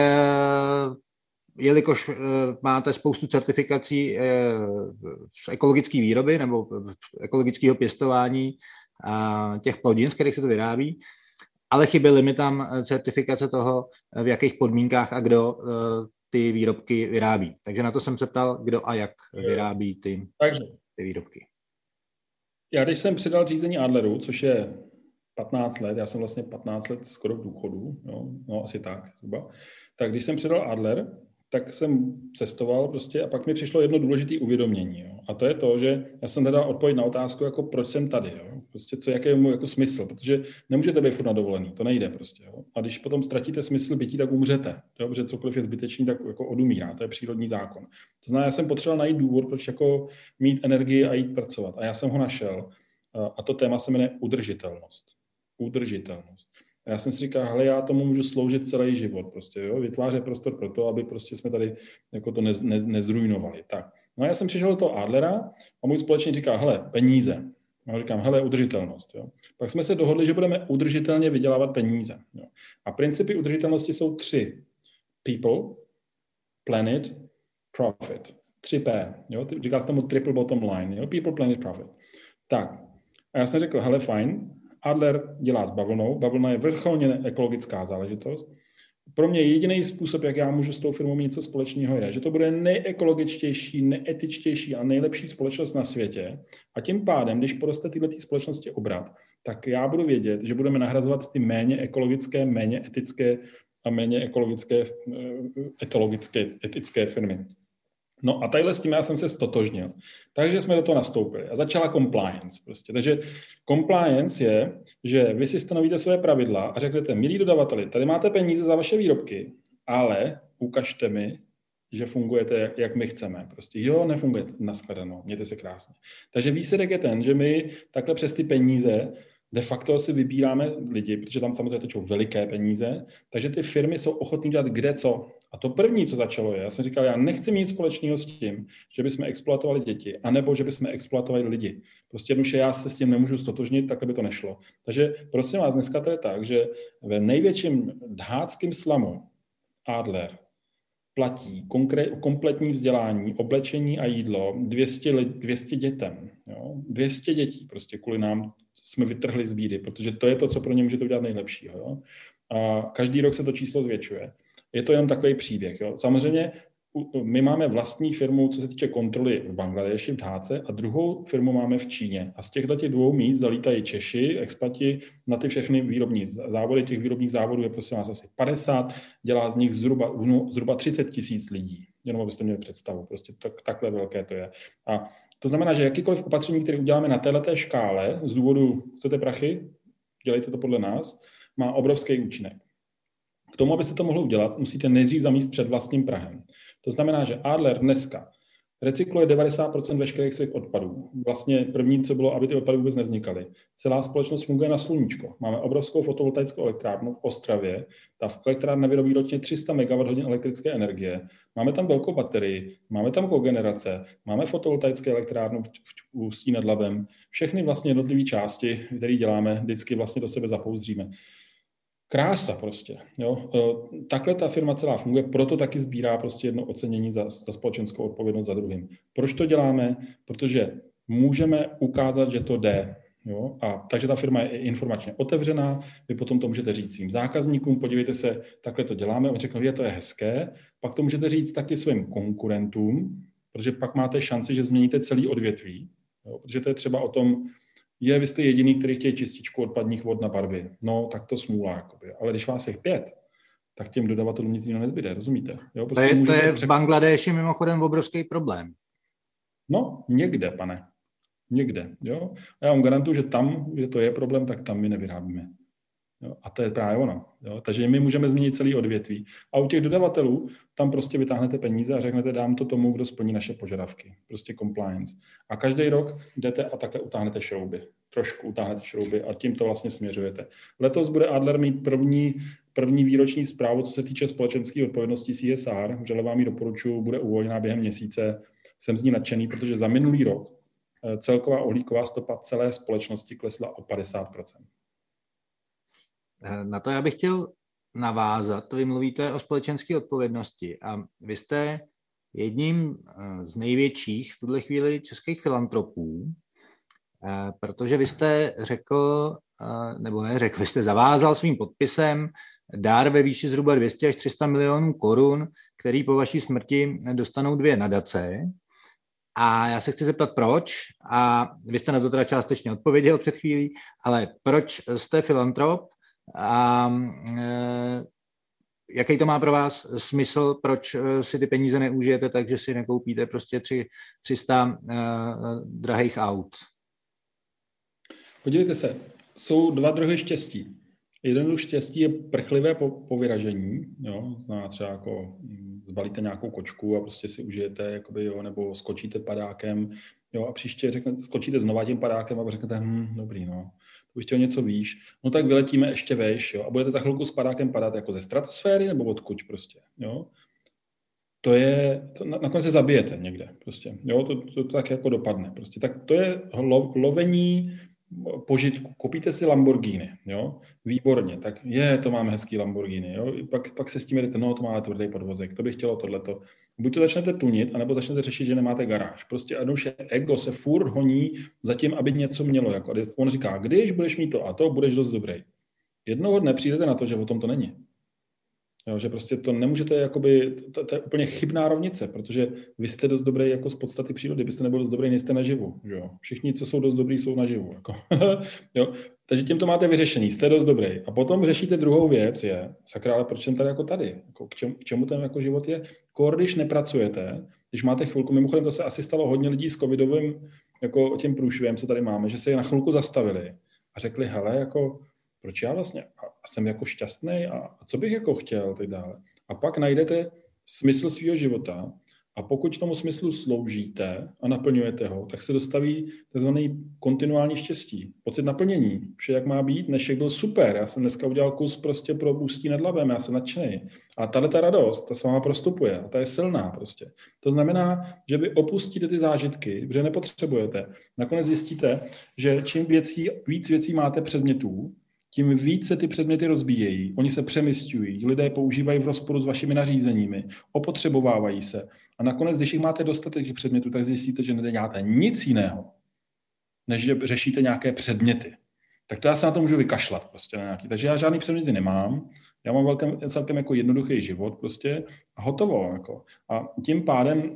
jelikož máte spoustu certifikací z ekologické výroby nebo ekologického pěstování těch plodin, z kterých se to vyrábí, ale chyběly mi tam certifikace toho, v jakých podmínkách a kdo ty výrobky vyrábí. Takže na to jsem se ptal, kdo a jak vyrábí ty výrobky. Já když jsem předal řízení Adleru, což je 15 let, já jsem vlastně 15 let skoro v důchodu, no asi tak zhruba, tak když jsem předal Adler, tak jsem cestoval prostě a pak mi přišlo jedno důležité uvědomění. Jo. A to je to, že já jsem hledal odpověď na otázku, jako proč jsem tady. Jo. Prostě jaký je můj jako smysl, protože nemůžete být furt na dovolený, to nejde prostě. Jo. A když potom ztratíte smysl bytí, tak umřete. Jo, protože cokoliv je zbytečný, tak jako odumírá, to je přírodní zákon. To znamená, já jsem potřeboval najít důvod, proč jako mít energii a jít pracovat. A já jsem ho našel. A to téma se jmenuje udržitelnost. Udržitelnost. A já jsem si říkal, hele, já tomu můžu sloužit celý život, prostě, jo? Vytvářet prostor pro to, aby prostě jsme tady jako to nezrujnovali. Tak. No a já jsem přišel do toho Adlera a můj společník říká, hele, peníze. A říkám, hele, udržitelnost. Jo? Pak jsme se dohodli, že budeme udržitelně vydělávat peníze. Jo? A principy udržitelnosti jsou 3. People, planet, profit. 3P. Jo? Říká se tomu triple bottom line. Jo? People, planet, profit. Tak. A já jsem řekl, hele, fajn, Adler dělá s bavlnou. Bavlna je vrcholně ekologická záležitost. Pro mě jediný způsob, jak já můžu s tou firmou mít něco společného, je, že to bude nejekologičtější, neetičtější a nejlepší společnost na světě. A tím pádem, když poroste tyhle společnosti obrat, tak já budu vědět, že budeme nahrazovat ty méně ekologické, méně etické a méně ekologické, etické firmy. No a tadyhle s tím já jsem se stotožnil. Takže jsme do toho nastoupili a začala compliance. Prostě. Takže compliance je, že vy si stanovíte své pravidla a řeknete, milí dodavateli, tady máte peníze za vaše výrobky, ale ukažte mi, že fungujete, jak my chceme. Prostě jo, nefunguje, nashledanou, mějte se krásně. Takže výsledek je ten, že my takhle přes ty peníze de facto si vybíráme lidi, protože tam samozřejmě tečou veliké peníze, takže ty firmy jsou ochotné dělat kde co. A to první, co začalo je, já jsem říkal, já nechci mít společného s tím, že bychom exploatovali děti, anebo že bychom exploatovali lidi. Prostě jednoduše já se s tím nemůžu stotožnit, takhle by to nešlo. Takže prosím vás, dneska to je tak, že ve největším dháckém slamu Adler platí kompletní vzdělání, oblečení a jídlo 200 dětem. Jo? 200 dětí prostě kvůli nám jsme vytrhli z bídy, protože to je to, co pro ně můžete udělat nejlepšího. Jo? A každý rok se to číslo zvětšuje. Je to jenom takový příběh. Jo? Samozřejmě my máme vlastní firmu, co se týče kontroly v Bangladeši, v Dháce, a druhou firmu máme v Číně. A z těchto 2 míst zalítají Češi, expati na ty všechny výrobní závody. Těch výrobních závodů je prosím vás asi 50, dělá z nich zhruba 30 000 lidí. Jenom abyste měli představu. Prostě takhle velké to je. A to znamená, že jakýkoliv opatření, které uděláme na této škále, z důvodu, chcete prachy, dělejte to podle nás, má obrovský účinek. K tomu, abyste to mohli udělat, musíte nejdřív zamíst před vlastním prahem. To znamená, že Adler dneska recykluje 90% veškerých svých odpadů. Vlastně první, co bylo, aby ty odpady vůbec nevznikaly. Celá společnost funguje na sluníčko. Máme obrovskou fotovoltaickou elektrárnu v Ostravě. Ta elektrárna vyrobí ročně 300 MWh elektrické energie. Máme tam velkou baterii, máme tam kogenerace, máme fotovoltaické elektrárnu v Ústí nad Labem. Všechny vlastně jednotlivé části, které děláme, vždycky vlastně do sebe zapouzdříme. Krása prostě. Jo. Takhle ta firma celá funguje, proto taky sbírá prostě jedno ocenění za společenskou odpovědnost za druhým. Proč to děláme? Protože můžeme ukázat, že to jde. Jo. A takže ta firma je informačně otevřená, vy potom to můžete říct svým zákazníkům, podívejte se, takhle to děláme, oni řeknou, že to je hezké, pak to můžete říct taky svým konkurentům, protože pak máte šanci, že změníte celý odvětví, jo. Protože to je třeba o tom, vy jste jediný, který chtějí čističku odpadních vod na barvy. No, tak to smůla. Jakoby. Ale když vás je 5, tak těm dodavatelům nic jiného nezbyde, rozumíte? Jo, to je v Bangladeši mimochodem obrovský problém. No, někde, pane. Někde, jo. A já vám garantuju, že tam, kde to je problém, tak tam my nevyrábíme. Jo? A to je právě ono. Jo? Takže my můžeme změnit celý odvětví. A u těch dodavatelů tam prostě vytáhnete peníze a řeknete, dám to tomu, kdo splní naše požadavky. Prostě compliance. A každý rok jdete a takhle utáhnete šrouby. Trošku utáhnete šrouby a tím to vlastně směřujete. Letos bude Adler mít první výroční zprávu, co se týče společenské odpovědnosti CSR. Vřele vám ji doporučuji, bude uvolněná během měsíce. Jsem z ní nadšený, protože za minulý rok celková uhlíková stopa celé společnosti klesla o 50%. Na to já bych chtěl navázat. Vy mluvíte o společenské odpovědnosti a vy jste jedním z největších v tuhle chvíli českých filantropů, protože vy jste řekl, nebo neřekl, vy jste zavázal svým podpisem dár ve výši zhruba 200 až 300 milionů korun, který po vaší smrti dostanou 2 nadace. A já se chci zeptat, proč, a vy jste na to teda částečně odpověděl před chvílí, ale proč jste filantrop a jaký to má pro vás smysl, proč si ty peníze neužijete tak, že si nekoupíte prostě 300 drahých aut? Podívejte se, jsou 2 druhy štěstí. Jeden druh štěstí je prchlivé po vyražení, jo, znamená třeba jako zbalíte nějakou kočku a prostě si užijete, jakoby, jo, nebo skočíte padákem, jo, a příště skočíte znova tím padákem a řeknete, dobrý, no, to bych chtěl něco výš, no tak vyletíme ještě vejš, jo, a budete za chvilku s padákem padat jako ze stratosféry nebo odkud prostě, jo. Nakonec se zabijete někde prostě, jo, to tak jako dopadne prostě, tak to je lovení požitku. Koupíte si Lamborghini, jo, výborně, tak to máme hezký Lamborghini, jo, pak se s tím jdete, no to máme tvrdý podvozek, to bych chtělo tohleto. Buď to začnete tunit, anebo začnete řešit, že nemáte garáž. Prostě jednoduše ego se furt honí za tím, aby něco mělo, jako on říká, když budeš mít to a to, budeš dost dobrý. Jednoho dne přijdete na to, že o tom to není. Jo, že prostě to nemůžete, jakoby, to je úplně chybná rovnice, protože vy jste dost dobrý jako z podstaty přírody, byste nebyl dost dobrý, nejste naživu. Že jo? Všichni, co jsou dost dobrý, jsou naživu. Jako. Jo? Takže tím to máte vyřešený, jste dost dobrý. A potom řešíte druhou věc, sakra, ale proč jsem tady jako tady? Jako, k čemu ten jako život je? Když nepracujete, když máte chvilku, mimochodem to se asi stalo hodně lidí s covidovým jako tím průšviem, co tady máme, že se je na chvilku zastavili a řekli, hele, jako proč já vlastně jsem jako šťastný a co bych jako chtěl teď dále. A pak najdete smysl svého života a pokud tomu smyslu sloužíte a naplňujete ho, tak se dostaví takzvaný kontinuální štěstí. Pocit naplnění. Vše, jak má být, dnešek byl super. Já jsem dneska udělal kus prostě pro Ústí nad Labem, já jsem nadšený. A ta radost, ta s váma prostupuje a ta je silná prostě. To znamená, že vy opustíte ty zážitky, protože nepotřebujete. Nakonec zjistíte, že čím víc věcí máte předmětů, tím víc se ty předměty rozbíjejí, oni se přemysťují, lidé používají v rozporu s vašimi nařízeními, opotřebovávají se. A nakonec, když jich máte dostatek těch předmětů, tak zjistíte, že neděláte nic jiného, než že řešíte nějaké předměty. Tak to já se na to můžu vykašlat prostě na nějaký. Takže já žádný předměty nemám, já mám celkem jako jednoduchý život prostě a hotovo. Jako. A tím pádem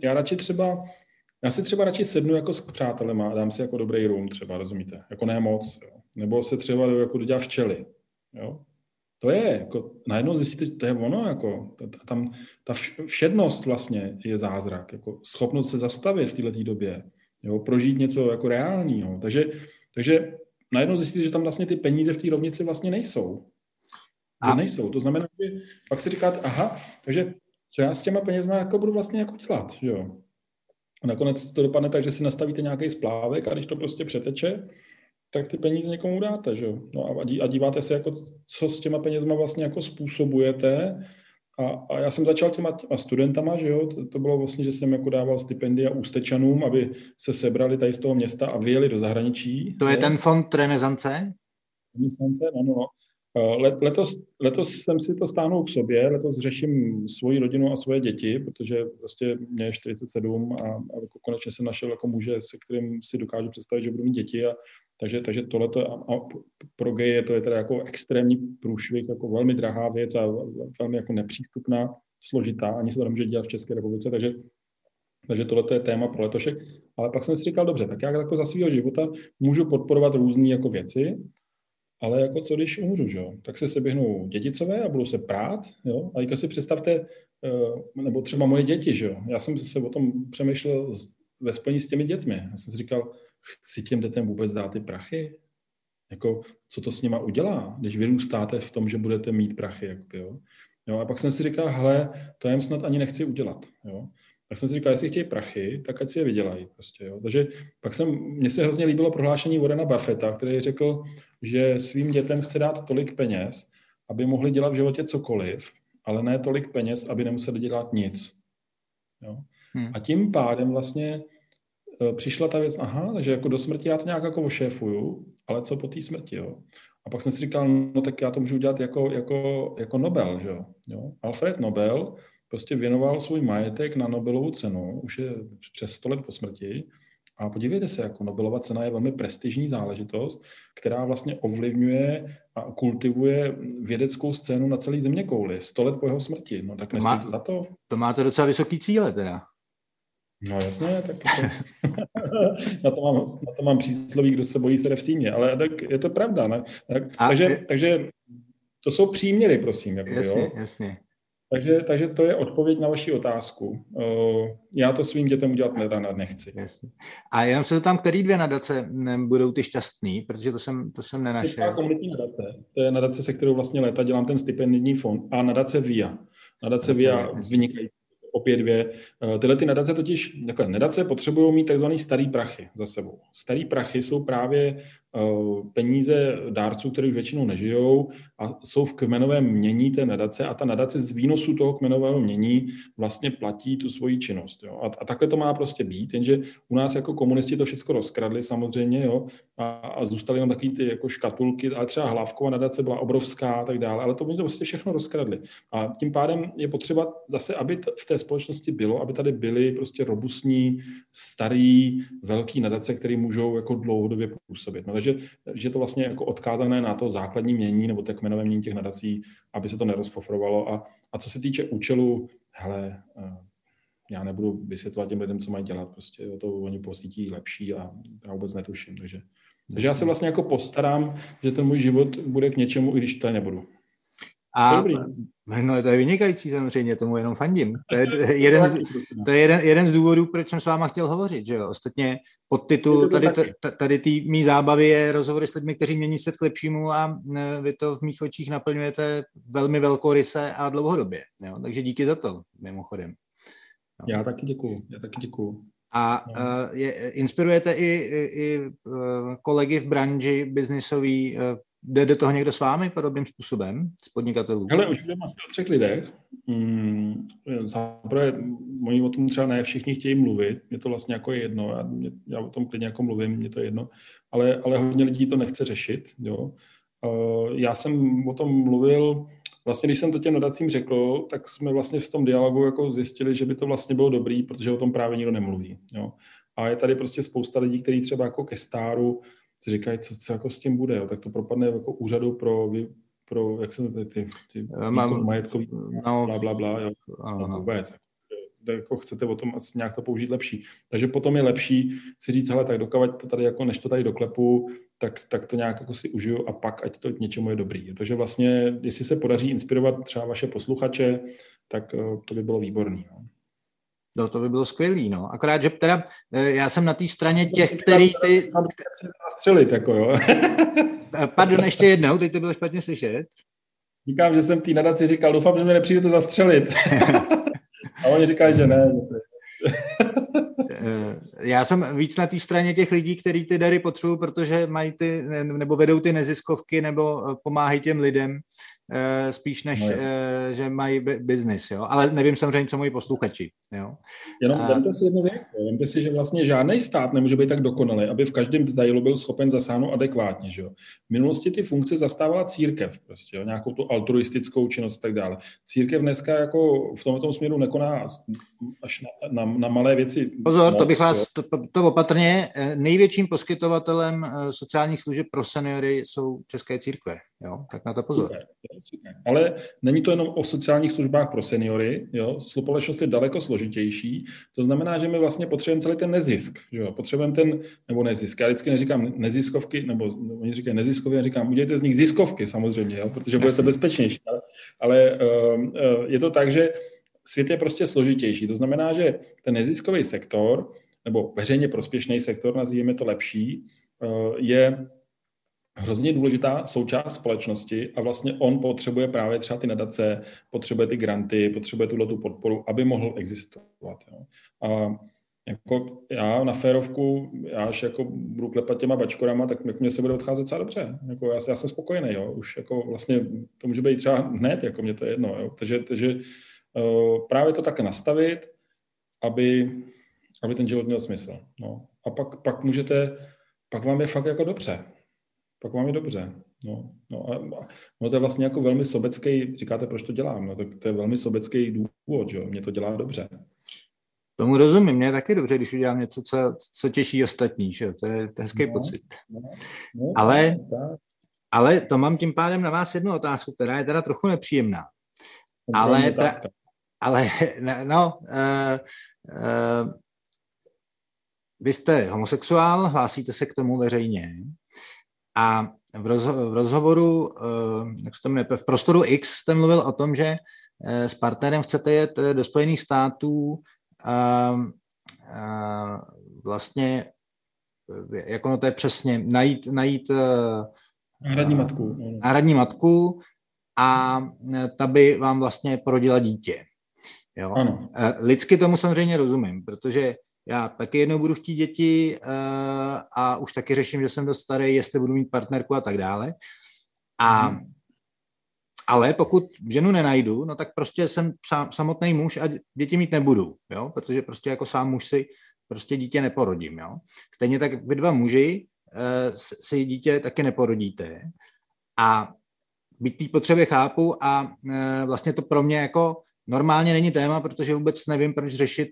já si třeba radši sednu jako s přátelema a dám si jako dobrý rum třeba, rozumíte? Jako ne moc, jo. Nebo se třeba jako dodělá včely, jo. To je, jako, najednou zjistíte, že to je ono, jako, tam ta všednost vlastně je zázrak, jako schopnost se zastavit v této době, jo, prožít něco jako reálního. Takže najednou zjistíte, že tam vlastně ty peníze v té rovnici vlastně nejsou. Nejsou. To znamená, že pak si říkáte, takže co já s těma penězma jako budu vlastně jako dělat, jo. A nakonec to dopadne tak, že si nastavíte nějaký splávek a když to prostě přeteče, tak ty peníze někomu dáte, že jo. No a díváte se, jako, co s těma penězma vlastně jako způsobujete. A já jsem začal těma studentama, že jo, to bylo vlastně, že jsem jako dával stipendia Ústečanům, aby se sebrali tady z toho města a vyjeli do zahraničí. To je ten fond Renesance? Renesance, no. Letos jsem si to stáhnul k sobě, letos řeším svoji rodinu a svoje děti, protože prostě mě je 47 a konečně jsem našel jako muže, se kterým si dokážu představit, že budu mít děti. Takže tohleto a pro geje to je teda jako extrémní průšvih, jako velmi drahá věc a velmi jako nepřístupná, složitá, ani se to nemůže dělat v České republice, takže tohleto je téma pro letošek. Ale pak jsem si říkal, dobře, tak já jako za svého života můžu podporovat různé jako věci ale jako co když umřu, že jo? Tak se seběhnou dědicové a budou se prát, jo? A teďka si představte, nebo třeba moje děti, že jo? Já jsem se o tom přemýšlel ve spojení s těmi dětmi. Já jsem si říkal, chci těm dětem vůbec dát ty prachy? Jako, co to s nima udělá, když vyrůstáte v tom, že budete mít prachy, jo? Jo, a pak jsem si říkal, hele, to jim snad ani nechci udělat, jo? Tak jsem si říkal, jestli chtějí prachy, tak ať si je vydělají prostě, jo? Takže pak mně se hrozně líbilo prohlášení Warrena Buffetta, který řekl, že svým dětem chce dát tolik peněz, aby mohli dělat v životě cokoliv, ale ne tolik peněz, aby nemuseli dělat nic. Jo? A tím pádem vlastně přišla ta věc, takže jako do smrti já to nějak jako ošéfuju, ale co po té smrti, jo? A pak jsem si říkal, no tak já to můžu udělat jako Nobel, že jo? Alfred Nobel prostě věnoval svůj majetek na Nobelovu cenu, už je přes 100 let po smrti. A podívejte se, jako Nobelova cena je velmi prestižní záležitost, která vlastně ovlivňuje a kultivuje vědeckou scénu na celé zeměkouli. 100 let po jeho smrti. No tak nestojí to za to. To máte docela vysoký cíle teda. No jasně, tak na to mám přísloví, kdo se bojí, se jde v símě, ale tak je to pravda, ne? Takže to jsou příměry, prosím. Jako, jasně, jo? Jasně. Takže to je odpověď na vaši otázku. Já to svým dětem udělat nechci. Jasně. A jenom se tam, který 2 nadace budou ty šťastný, protože to jsem nenašel. Komunitní nadace. To je nadace, se kterou vlastně léta dělám ten stipendijní fond, a nadace VIA. Nadace VIA vynikají. Opět 2. Tyhle ty nadace totiž, nadace potřebují mít takzvaný starý prachy za sebou. Starý prachy jsou právě peníze dárců, kteří už většinou nežijou a jsou v kmenovém mění té nadace, a ta nadace z výnosu toho kmenového mění vlastně platí tu svoji činnost. Jo. A takhle to má prostě být, jenže u nás jako komunisti to všechno rozkradli samozřejmě, jo, a zůstaly nám takový ty jako škatulky, ale třeba Hlávkova nadace byla obrovská a tak dále, ale to oni to prostě všechno rozkradli. A tím pádem je potřeba zase, aby v té společnosti bylo, aby tady byly prostě robustní, starý, velký nadace, které můžou jako dlouhodobě působit. No, takže je to vlastně jako odkázané na to základní mění nebo té kmenové mění těch nadací, aby se to nerozfofrovalo. A co se týče účelu, hele, já nebudu vysvětlovat těm lidem, co mají dělat, prostě to oni pocítí lepší a já vůbec netuším. Takže já se vlastně jako postarám, že ten můj život bude k něčemu, i když to nebudu. A no, to je vynikající samozřejmě, tomu jenom fandím. To je jeden z důvodů, proč jsem s váma chtěl hovořit, že jo. Ostatně podtitul tady té mý zábavy je rozhovory s lidmi, kteří mění svět k lepšímu, a vy to v mých očích naplňujete velmi velkoryse a dlouhodobě. Jo. Takže díky za to, mimochodem. No. Já taky děkuju. A inspirujete i kolegy v branži biznisový. Jde do toho někdo s vámi podobným způsobem, z podnikatelů? Hele, už vím asi o 3 lidech. Zaprvé, oni o tom třeba ne všichni chtějí mluvit, mě to vlastně jako je jedno, já o tom klidně jako mluvím, mě to je jedno, ale hodně lidí to nechce řešit. Jo. Já jsem o tom mluvil, vlastně když jsem to těm nadacím řekl, tak jsme vlastně v tom dialogu jako zjistili, že by to vlastně bylo dobrý, protože o tom právě nikdo nemluví. Jo. A je tady prostě spousta lidí, kteří třeba jako ke stáru si říkají, co jako s tím bude, jo? Tak to propadne jako úřadu pro jak se ty majetkový, blablabla, jo? Vůbec. Jako chcete o tom asi nějak to použít lepší. Takže potom je lepší si říct, hele, tak dokavať to tady, jako než to tady doklepu, tak to nějak jako si užiju a pak, ať to k něčemu je dobrý. Takže vlastně, jestli se podaří inspirovat třeba vaše posluchače, tak to by bylo výborný. No. No, to by bylo skvělý, no. Akorát, že teda já jsem na té straně těch, který ty... Střelit, jako jo. Pardon, ještě jednou, teď to bylo špatně slyšet. Říkám, že jsem tý nadaci říkal, doufám, že mě nepřijdete zastřelit. A oni říkají, že ne. Já jsem víc na té straně těch lidí, kteří ty dary potřebují, protože mají nebo vedou ty neziskovky, nebo pomáhají těm lidem, spíš než, že mají biznis, jo. Ale nevím samozřejmě, co moji posluchači, jo. Jenom vemte si jednu věc, vemte si, že vlastně žádný stát nemůže být tak dokonalý, aby v každém detailu byl schopen zasáhnout adekvátně, že jo. V minulosti ty funkce zastávala církev, prostě, jo, nějakou tu altruistickou činnost a tak dále. Církev dneska jako v tomto směru nekoná až na malé věci. Pozor, moc, to bych vás, to opatrně, největším poskytovatelem sociálních služeb pro seniory jsou české církve. Jo? Tak na to pozor. Super. Ale není to jenom o sociálních službách pro seniory, jo? Společnost je daleko složitější, to znamená, že my vlastně potřebujeme celý ten nezisk, že jo? Potřebujeme nebo nezisk, já vždycky neříkám neziskovky, nebo oni říkají neziskově, já říkám, udělejte z nich ziskovky samozřejmě, jo? Protože budete bezpečnější, ale je to tak, že svět je prostě složitější, to znamená, že ten neziskový sektor, nebo veřejně prospěšný sektor, nazýváme to lepší, je hrozně důležitá součást společnosti a vlastně on potřebuje právě třeba ty nadace, potřebuje ty granty, potřebuje tu podporu, aby mohl existovat. Jo. A jako já na férovku, já až jako budu klepat těma bačkorama, tak mě se bude odcházet docela dobře. Jako já jsem spokojený, jo. Už jako vlastně to může být třeba hned, jako mě to je jedno. Jo. Takže právě to tak nastavit, aby ten život měl smysl. No. A pak vám je fakt jako dobře. Pak vám je dobře. No to je vlastně jako velmi sobecký, říkáte, proč to dělám, no, tak to je velmi sobecký důvod, že mě to dělá dobře. Tomu rozumím, mě je taky dobře, když udělám něco, co těší ostatní, že? To je hezký pocit. Ale to mám tím pádem na vás jednu otázku, která je teda trochu nepříjemná. Vy jste homosexuál, hlásíte se k tomu veřejně a v rozhovoru, jak se to jmenuje, v Prostoru X jste mluvil o tom, že s partnerem chcete jet do Spojených států vlastně, jako no to je přesně, najít náhradní matku a ta by vám vlastně porodila dítě. Jo? Ano. Lidsky tomu samozřejmě rozumím, protože já taky jednou budu chtít děti a už taky řeším, že jsem dost starý, jestli budu mít partnerku a tak dále. Ale pokud ženu nenajdu, no tak prostě jsem samotný muž a děti mít nebudu, jo? Protože prostě jako sám muž si prostě dítě neporodím. Jo? Stejně tak vy dva muži si dítě taky neporodíte. A byť té potřeby chápu a vlastně to pro mě jako normálně není téma, protože vůbec nevím, proč řešit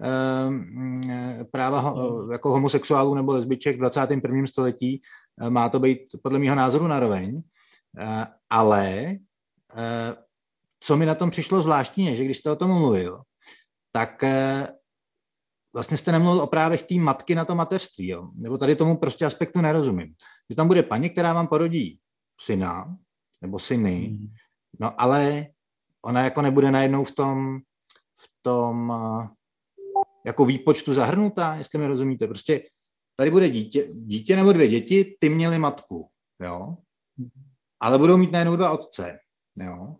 práva jako homosexuálů nebo lesbiček v 21. století. Má to být podle mého názoru naroveň. Ale co mi na tom přišlo zvláštní je, že když jste o tom mluvil, tak vlastně jste nemluvil o právech té matky na to mateřství. Jo? Nebo tady tomu prostě aspektu nerozumím. Že tam bude paní, která vám porodí syna nebo syny, no ale ona jako nebude najednou v tom jako výpočtu zahrnutá, jestli mi rozumíte. Prostě tady bude dítě nebo dvě děti, ty měly matku, jo? Ale budou mít najednou dva otce, jo?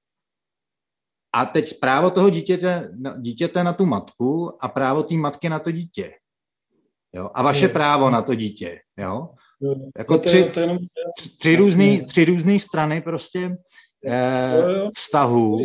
A teď právo toho dítěte na tu matku a právo té matky na to dítě, jo? A vaše právo na to dítě, jo? Jako tři různé strany prostě vztahů.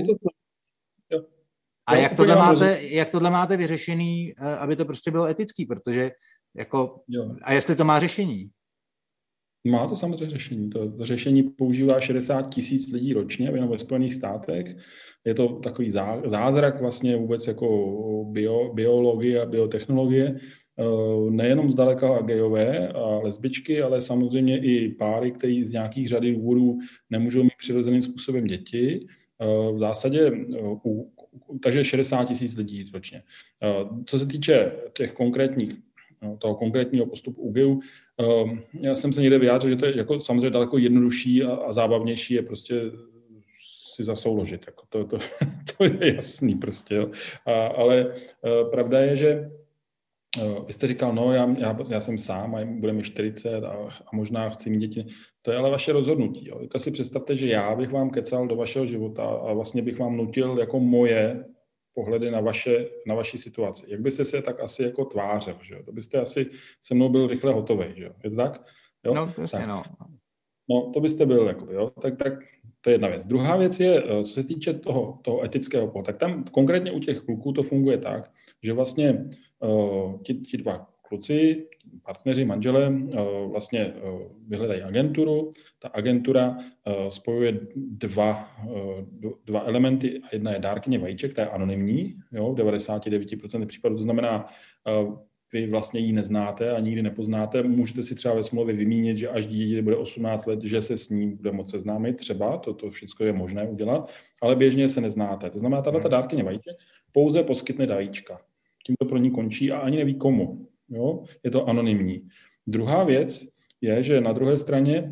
A jak tohle máte vyřešený, aby to prostě bylo etický, protože jako, a jestli to má řešení? Má to samozřejmě řešení. To řešení používá 60 000 lidí ročně, jenom ve Spojených státech. Je to takový zázrak vlastně vůbec jako biologie a biotechnologie. Nejenom zdaleka gayové a lesbičky, ale samozřejmě i páry, kteří z nějakých řady důvodů nemůžou mít přirozeným způsobem děti. V zásadě takže 60 000 lidí ročně. Co se týče toho konkrétního postupu u gayů, já jsem se někde vyjádřil, že to je jako samozřejmě daleko jednodušší a zábavnější je prostě si zasouložit. Jako to je jasný prostě. Jo. Ale pravda je, že vy jste říkal, no já jsem sám a bude mi 40 a možná chci mít děti. To je ale vaše rozhodnutí. Jo. Teďka si představte, že já bych vám kecal do vašeho života a vlastně bych vám nutil jako moje pohledy na vaši situaci. Jak byste se tak asi jako tvářil, že jo? To byste asi se mnou byl rychle hotový, že jo? Je to tak? Jo? No, prostě no. No, to byste byl, jako, jo? Tak to je jedna věc. Druhá věc je, co se týče toho etického pohledu, tak tam konkrétně u těch kluků to funguje tak, že vlastně ti dva kluci, partneři, manželé vlastně vyhledají agenturu. Ta agentura spojuje dva elementy. Jedna je dárkyně vajíček, ta je anonymní, jo, 99% případů. To znamená, vy vlastně ji neznáte a nikdy nepoznáte. Můžete si třeba ve smlouvě vymínit, že až dítě bude 18 let, že se s ní bude moct seznámit třeba, to všechno je možné udělat, ale běžně se neznáte. To znamená, tato dárkyně vajíček pouze poskytne dajíčka. Tím to pro ní končí a ani neví komu. Jo? Je to anonymní. Druhá věc je, že na druhé straně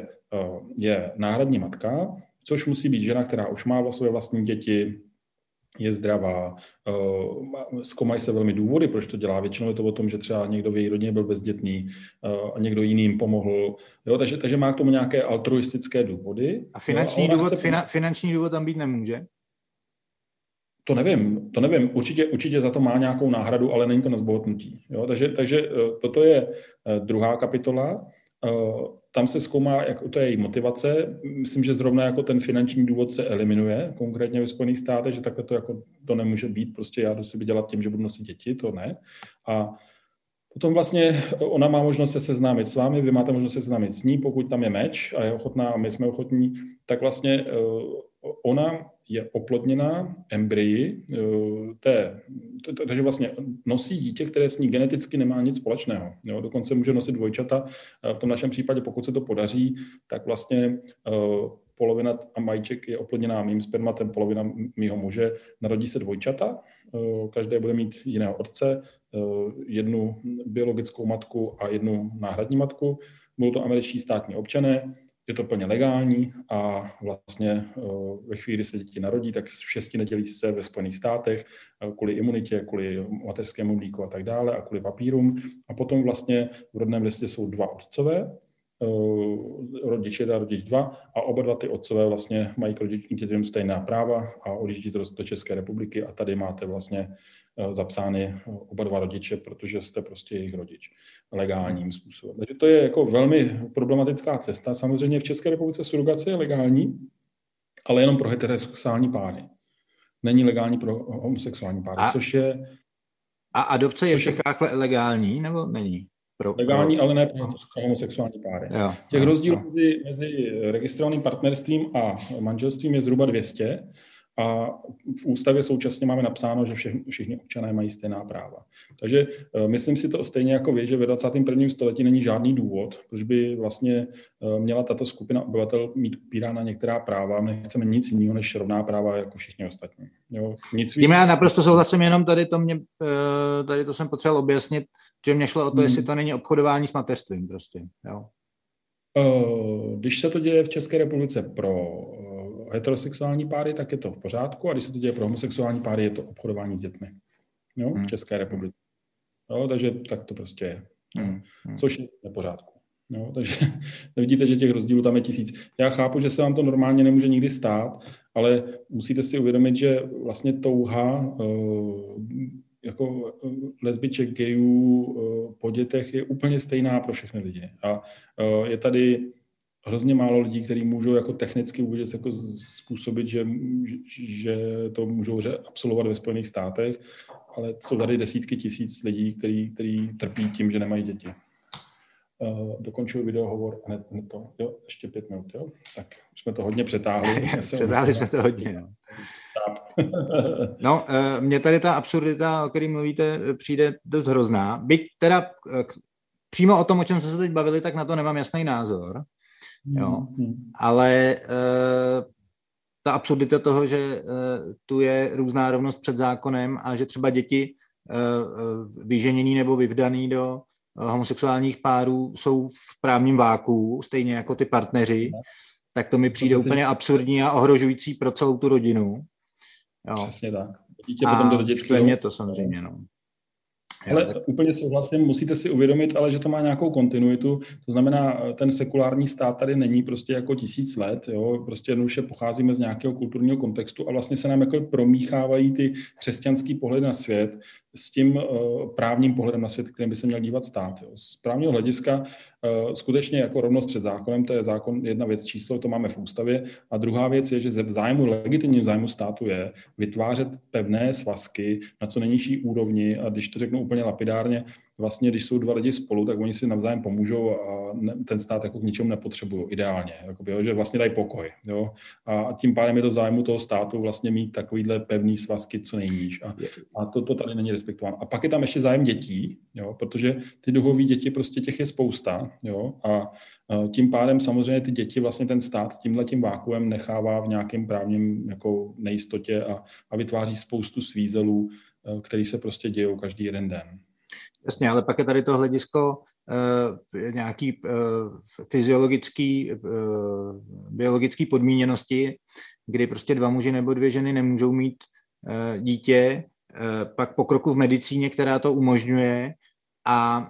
je náhradní matka, což musí být žena, která už má své vlastní děti, je zdravá, zkoumají se velmi důvody, proč to dělá. Většinou je to o tom, že třeba někdo v její rodině byl bezdětný a někdo jiný jim pomohl. Jo, takže má k tomu nějaké altruistické důvody. A finanční důvod tam být nemůže? To nevím. Určitě za to má nějakou náhradu, ale není to na zbohatnutí. Jo, takže toto je druhá kapitola. Tam se zkoumá, jak to je její motivace. Myslím, že zrovna jako ten finanční důvod se eliminuje, konkrétně ve Spojených státech, že takhle to nemůže být. Prostě já jdu si vydělat tím, že budu nosit děti, to ne. A potom vlastně ona má možnost se seznámit s vámi, vy máte možnost se seznámit s ní, pokud tam je meč a je ochotná a my jsme ochotní, tak vlastně ona je oplodněná embryi, takže vlastně nosí dítě, které s ní geneticky nemá nic společného. Jo, dokonce může nosit dvojčata. V tom našem případě, pokud se to podaří, tak vlastně polovina vajíček je oplodněná mým spermatem, polovina mýho muže, narodí se dvojčata, každé bude mít jiného otce, jednu biologickou matku a jednu náhradní matku. Budou to američtí státní občané, je to plně legální a vlastně ve chvíli, kdy se děti narodí, tak 6 nedělí se ve Spojených státech kvůli imunitě, kvůli mateřskému mlíku a tak dále a kvůli papírům. A potom vlastně v rodném listě jsou 2 otcové, rodič 1 a rodič 2 a oba 2 ty otcové vlastně mají k rodičům stejná práva a odjíždí to do České republiky a tady máte vlastně zapsány oba 2 rodiče, protože jste prostě jejich rodič legálním způsobem. Takže to je jako velmi problematická cesta. Samozřejmě v České republice surrogace je legální, ale jenom pro heterosexuální páry. Není legální pro homosexuální páry, což je... A adopce je v Čechách legální, nebo není? Legální, ale ne pro homosexuální páry. Těch rozdílů mezi registrovaným partnerstvím a manželstvím je zhruba 200 a v ústavě současně máme napsáno, že všichni občané mají stejná práva. Takže myslím si to stejně jako vy, že ve 21. století není žádný důvod, proč by vlastně měla tato skupina obyvatel mít upírána některá práva. My nechceme nic jiného než rovná práva jako všichni ostatní. Jo, s tím já naprosto souhlasím, jenom tady to jsem potřeboval objasnit, že mě šlo o to, jestli to není obchodování s mateřstvím prostě. Jo. Když se to děje v České republice pro heterosexuální páry, tak je to v pořádku, a když se to děje pro homosexuální páry, je to obchodování s dětmi. Jo, v České republice. Jo, takže tak to prostě je. Což je v pořádku. Jo, takže vidíte, že těch rozdílů tam je 1000. Já chápu, že se vám to normálně nemůže nikdy stát, ale musíte si uvědomit, že vlastně touha jako lesbiček, gayů po dětech je úplně stejná pro všechny lidi. A je tady hrozně málo lidí, kteří můžou jako technicky vůbec jako způsobit, že to můžou absolvovat ve Spojených státech, ale jsou tady desítky tisíc lidí, kteří trpí tím, že nemají děti. Dokončuji videohovor a hned to. Jo, ještě 5 minut, jo? Tak už jsme to hodně přetáhli. Přetáhli jsme to hodně, no. No, mně tady ta absurdita, o které mluvíte, přijde dost hrozná. Byť teda přímo o tom, o čem jsme se teď bavili, tak na to nemám jasný názor. Jo. Ale ta absurdita toho, že tu je různá rovnost před zákonem a že třeba děti vyženění nebo vyvdaný do homosexuálních párů jsou v právním váku, stejně jako ty partneři, tak to mi přijde úplně absurdní a ohrožující pro celou tu rodinu. Jo. Přesně tak. Dítě potom do dětského. Mě to samozřejmě, no. Ale úplně souhlasím, musíte si uvědomit, ale že to má nějakou kontinuitu, to znamená, ten sekulární stát tady není prostě jako 1000 let, jo? Prostě jednoduše pocházíme z nějakého kulturního kontextu a vlastně se nám jako promíchávají ty křesťanský pohled na svět s tím právním pohledem na svět, kterým by se měl dívat stát. Jo? Z právního hlediska skutečně jako rovnost před zákonem, to je zákon, jedna věc číslo, to máme v ústavě, a druhá věc je, že legitimním zájmu státu je vytvářet pevné svazky na co nejnižší úrovni, a když to řeknu úplně lapidárně, vlastně, když jsou dva lidi spolu, tak oni si navzájem pomůžou a ten stát jako k ničemu nepotřebují ideálně, jakoby, jo, že vlastně dají pokoj. Jo, a tím pádem je to v zájmu toho státu vlastně mít takovýhle pevný svazky co nejníž. A to tady není respektováno. A pak je tam ještě zájem dětí, jo, protože ty duhový děti, prostě těch je spousta, jo, a tím pádem samozřejmě ty děti vlastně ten stát tímhletím vákuem nechává v nějakém právním jako nejistotě a vytváří spoustu svízelů, který se prostě dějou každý jeden den. Jasně, ale pak je tady to hledisko nějaký fyziologický, biologický podmíněnosti, kdy prostě dva muži nebo dvě ženy nemůžou mít dítě, pak pokroku v medicíně, která to umožňuje, a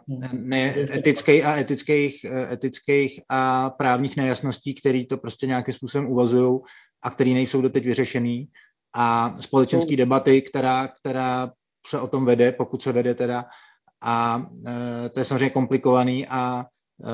etických a právních nejasností, které to prostě nějakým způsobem uvazují a které nejsou doteď vyřešený, a společenské debaty, která se o tom vede, pokud se vede teda, a to je samozřejmě komplikovaný a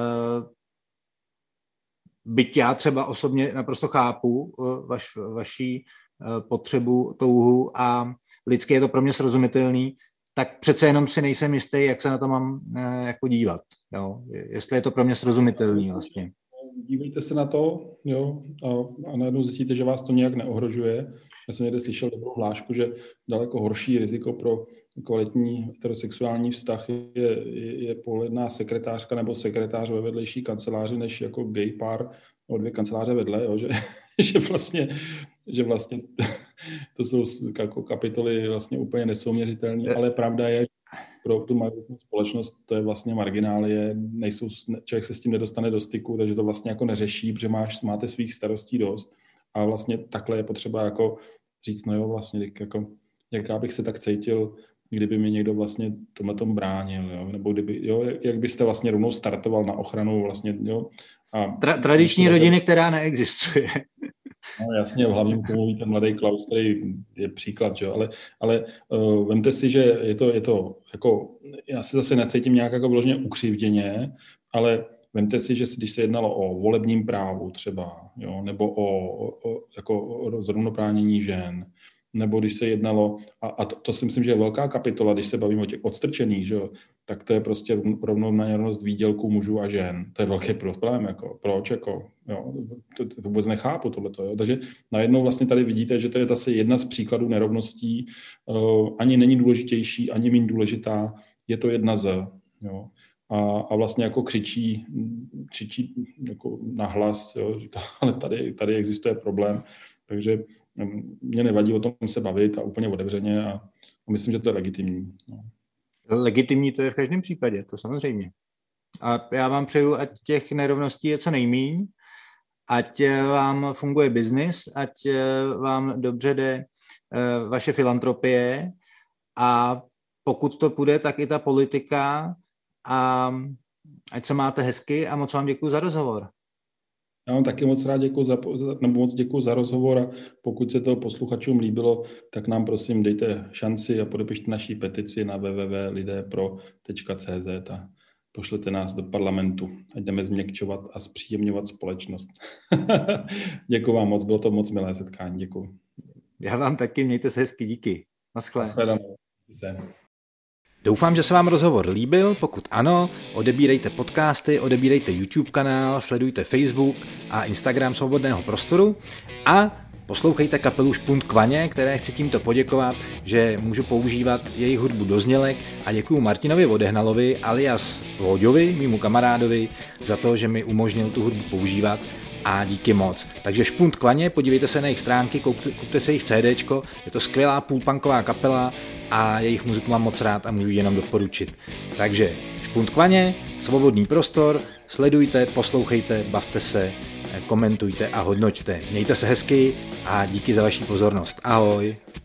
byť já třeba osobně naprosto chápu vaší potřebu, touhu a lidsky je to pro mě srozumitelný, tak přece jenom si nejsem jistý, jak se na to mám jako dívat. Jo? Jestli je to pro mě srozumitelný vlastně. Dívejte se na to, jo, a najednou zjistíte, že vás to nějak neohrožuje. Já jsem někde slyšel dobrou hlášku, že daleko horší riziko pro kvalitní heterosexuální vztah je pohledná sekretářka nebo sekretář ve vedlejší kanceláři, než jako gay pár o dvě kanceláře vedle, jo, že vlastně to jsou jako kapitoly vlastně úplně nesouměřitelné, ale pravda je, pro tu majoritní společnost to je vlastně marginálie, člověk se s tím nedostane do styku, takže to vlastně jako neřeší, protože máte svých starostí dost a vlastně takhle je potřeba jako říct, no jo, vlastně jako, jak bych se tak cítil, kdyby mi někdo vlastně tomhletom bránil, jo? Nebo jak byste vlastně rovnou startoval na ochranu vlastně, jo? Tradiční rodiny, která neexistuje. No jasně, v hlavním mluví ten mladý Klaus, který je příklad, že? Ale vemte si, že je to jako, já se zase necítím nějak jako vyloženě ukřivděně, ale vemte si, že když se jednalo o volebním právu třeba, jo? Nebo o zrovnoprávnění žen, nebo když se jednalo, a to si myslím, že je velká kapitola, když se bavíme o těch odstrčených, že jo, tak to je prostě rovnoměrnost výdělku mužů a žen. To je velký problém, jako, proč, jako, jo, to vůbec nechápu tohleto, jo. Takže najednou vlastně tady vidíte, že to je zase jedna z příkladů nerovností, ani není důležitější, ani méně důležitá, je to jedna z, jo. A vlastně jako křičí jako nahlas, jo, ale tady existuje problém, takže mě nevadí o tom se bavit a úplně otevřeně a myslím, že to je legitimní. No. Legitimní to je v každém případě, to samozřejmě. A já vám přeju, ať těch nerovností je co nejmíň, ať vám funguje biznis, ať vám dobře jde vaše filantropie a pokud to půjde, tak i ta politika a ať se máte hezky a moc vám děkuju za rozhovor. Já vám taky moc rád děkuju za rozhovor a pokud se to posluchačům líbilo, tak nám prosím dejte šanci a podepište naší petici na www.lidepro.cz a pošlete nás do parlamentu. Ať jdeme změkčovat a zpříjemňovat společnost. Děkuju vám moc, bylo to moc milé setkání, děkuju. Já vám taky, mějte se hezky, díky. Naschle. Doufám, že se vám rozhovor líbil, pokud ano, odebírejte podcasty, odebírejte YouTube kanál, sledujte Facebook a Instagram Svobodného prostoru a poslouchejte kapelu Špunt Kvaně, které chci tímto poděkovat, že můžu používat jejich hudbu do znělek a děkuju Martinovi Odehnalovi alias Vóďovi, mému kamarádovi, za to, že mi umožnil tu hudbu používat a díky moc. Takže Špunt Kvaně, podívejte se na jejich stránky, kupte se jejich CDčko, je to skvělá půlpunková kapela a jejich muziku mám moc rád a můžu ji jenom doporučit. Takže Špunt Kvaně, Svobodný prostor, sledujte, poslouchejte, bavte se, komentujte a hodnoťte. Mějte se hezky a díky za vaši pozornost. Ahoj.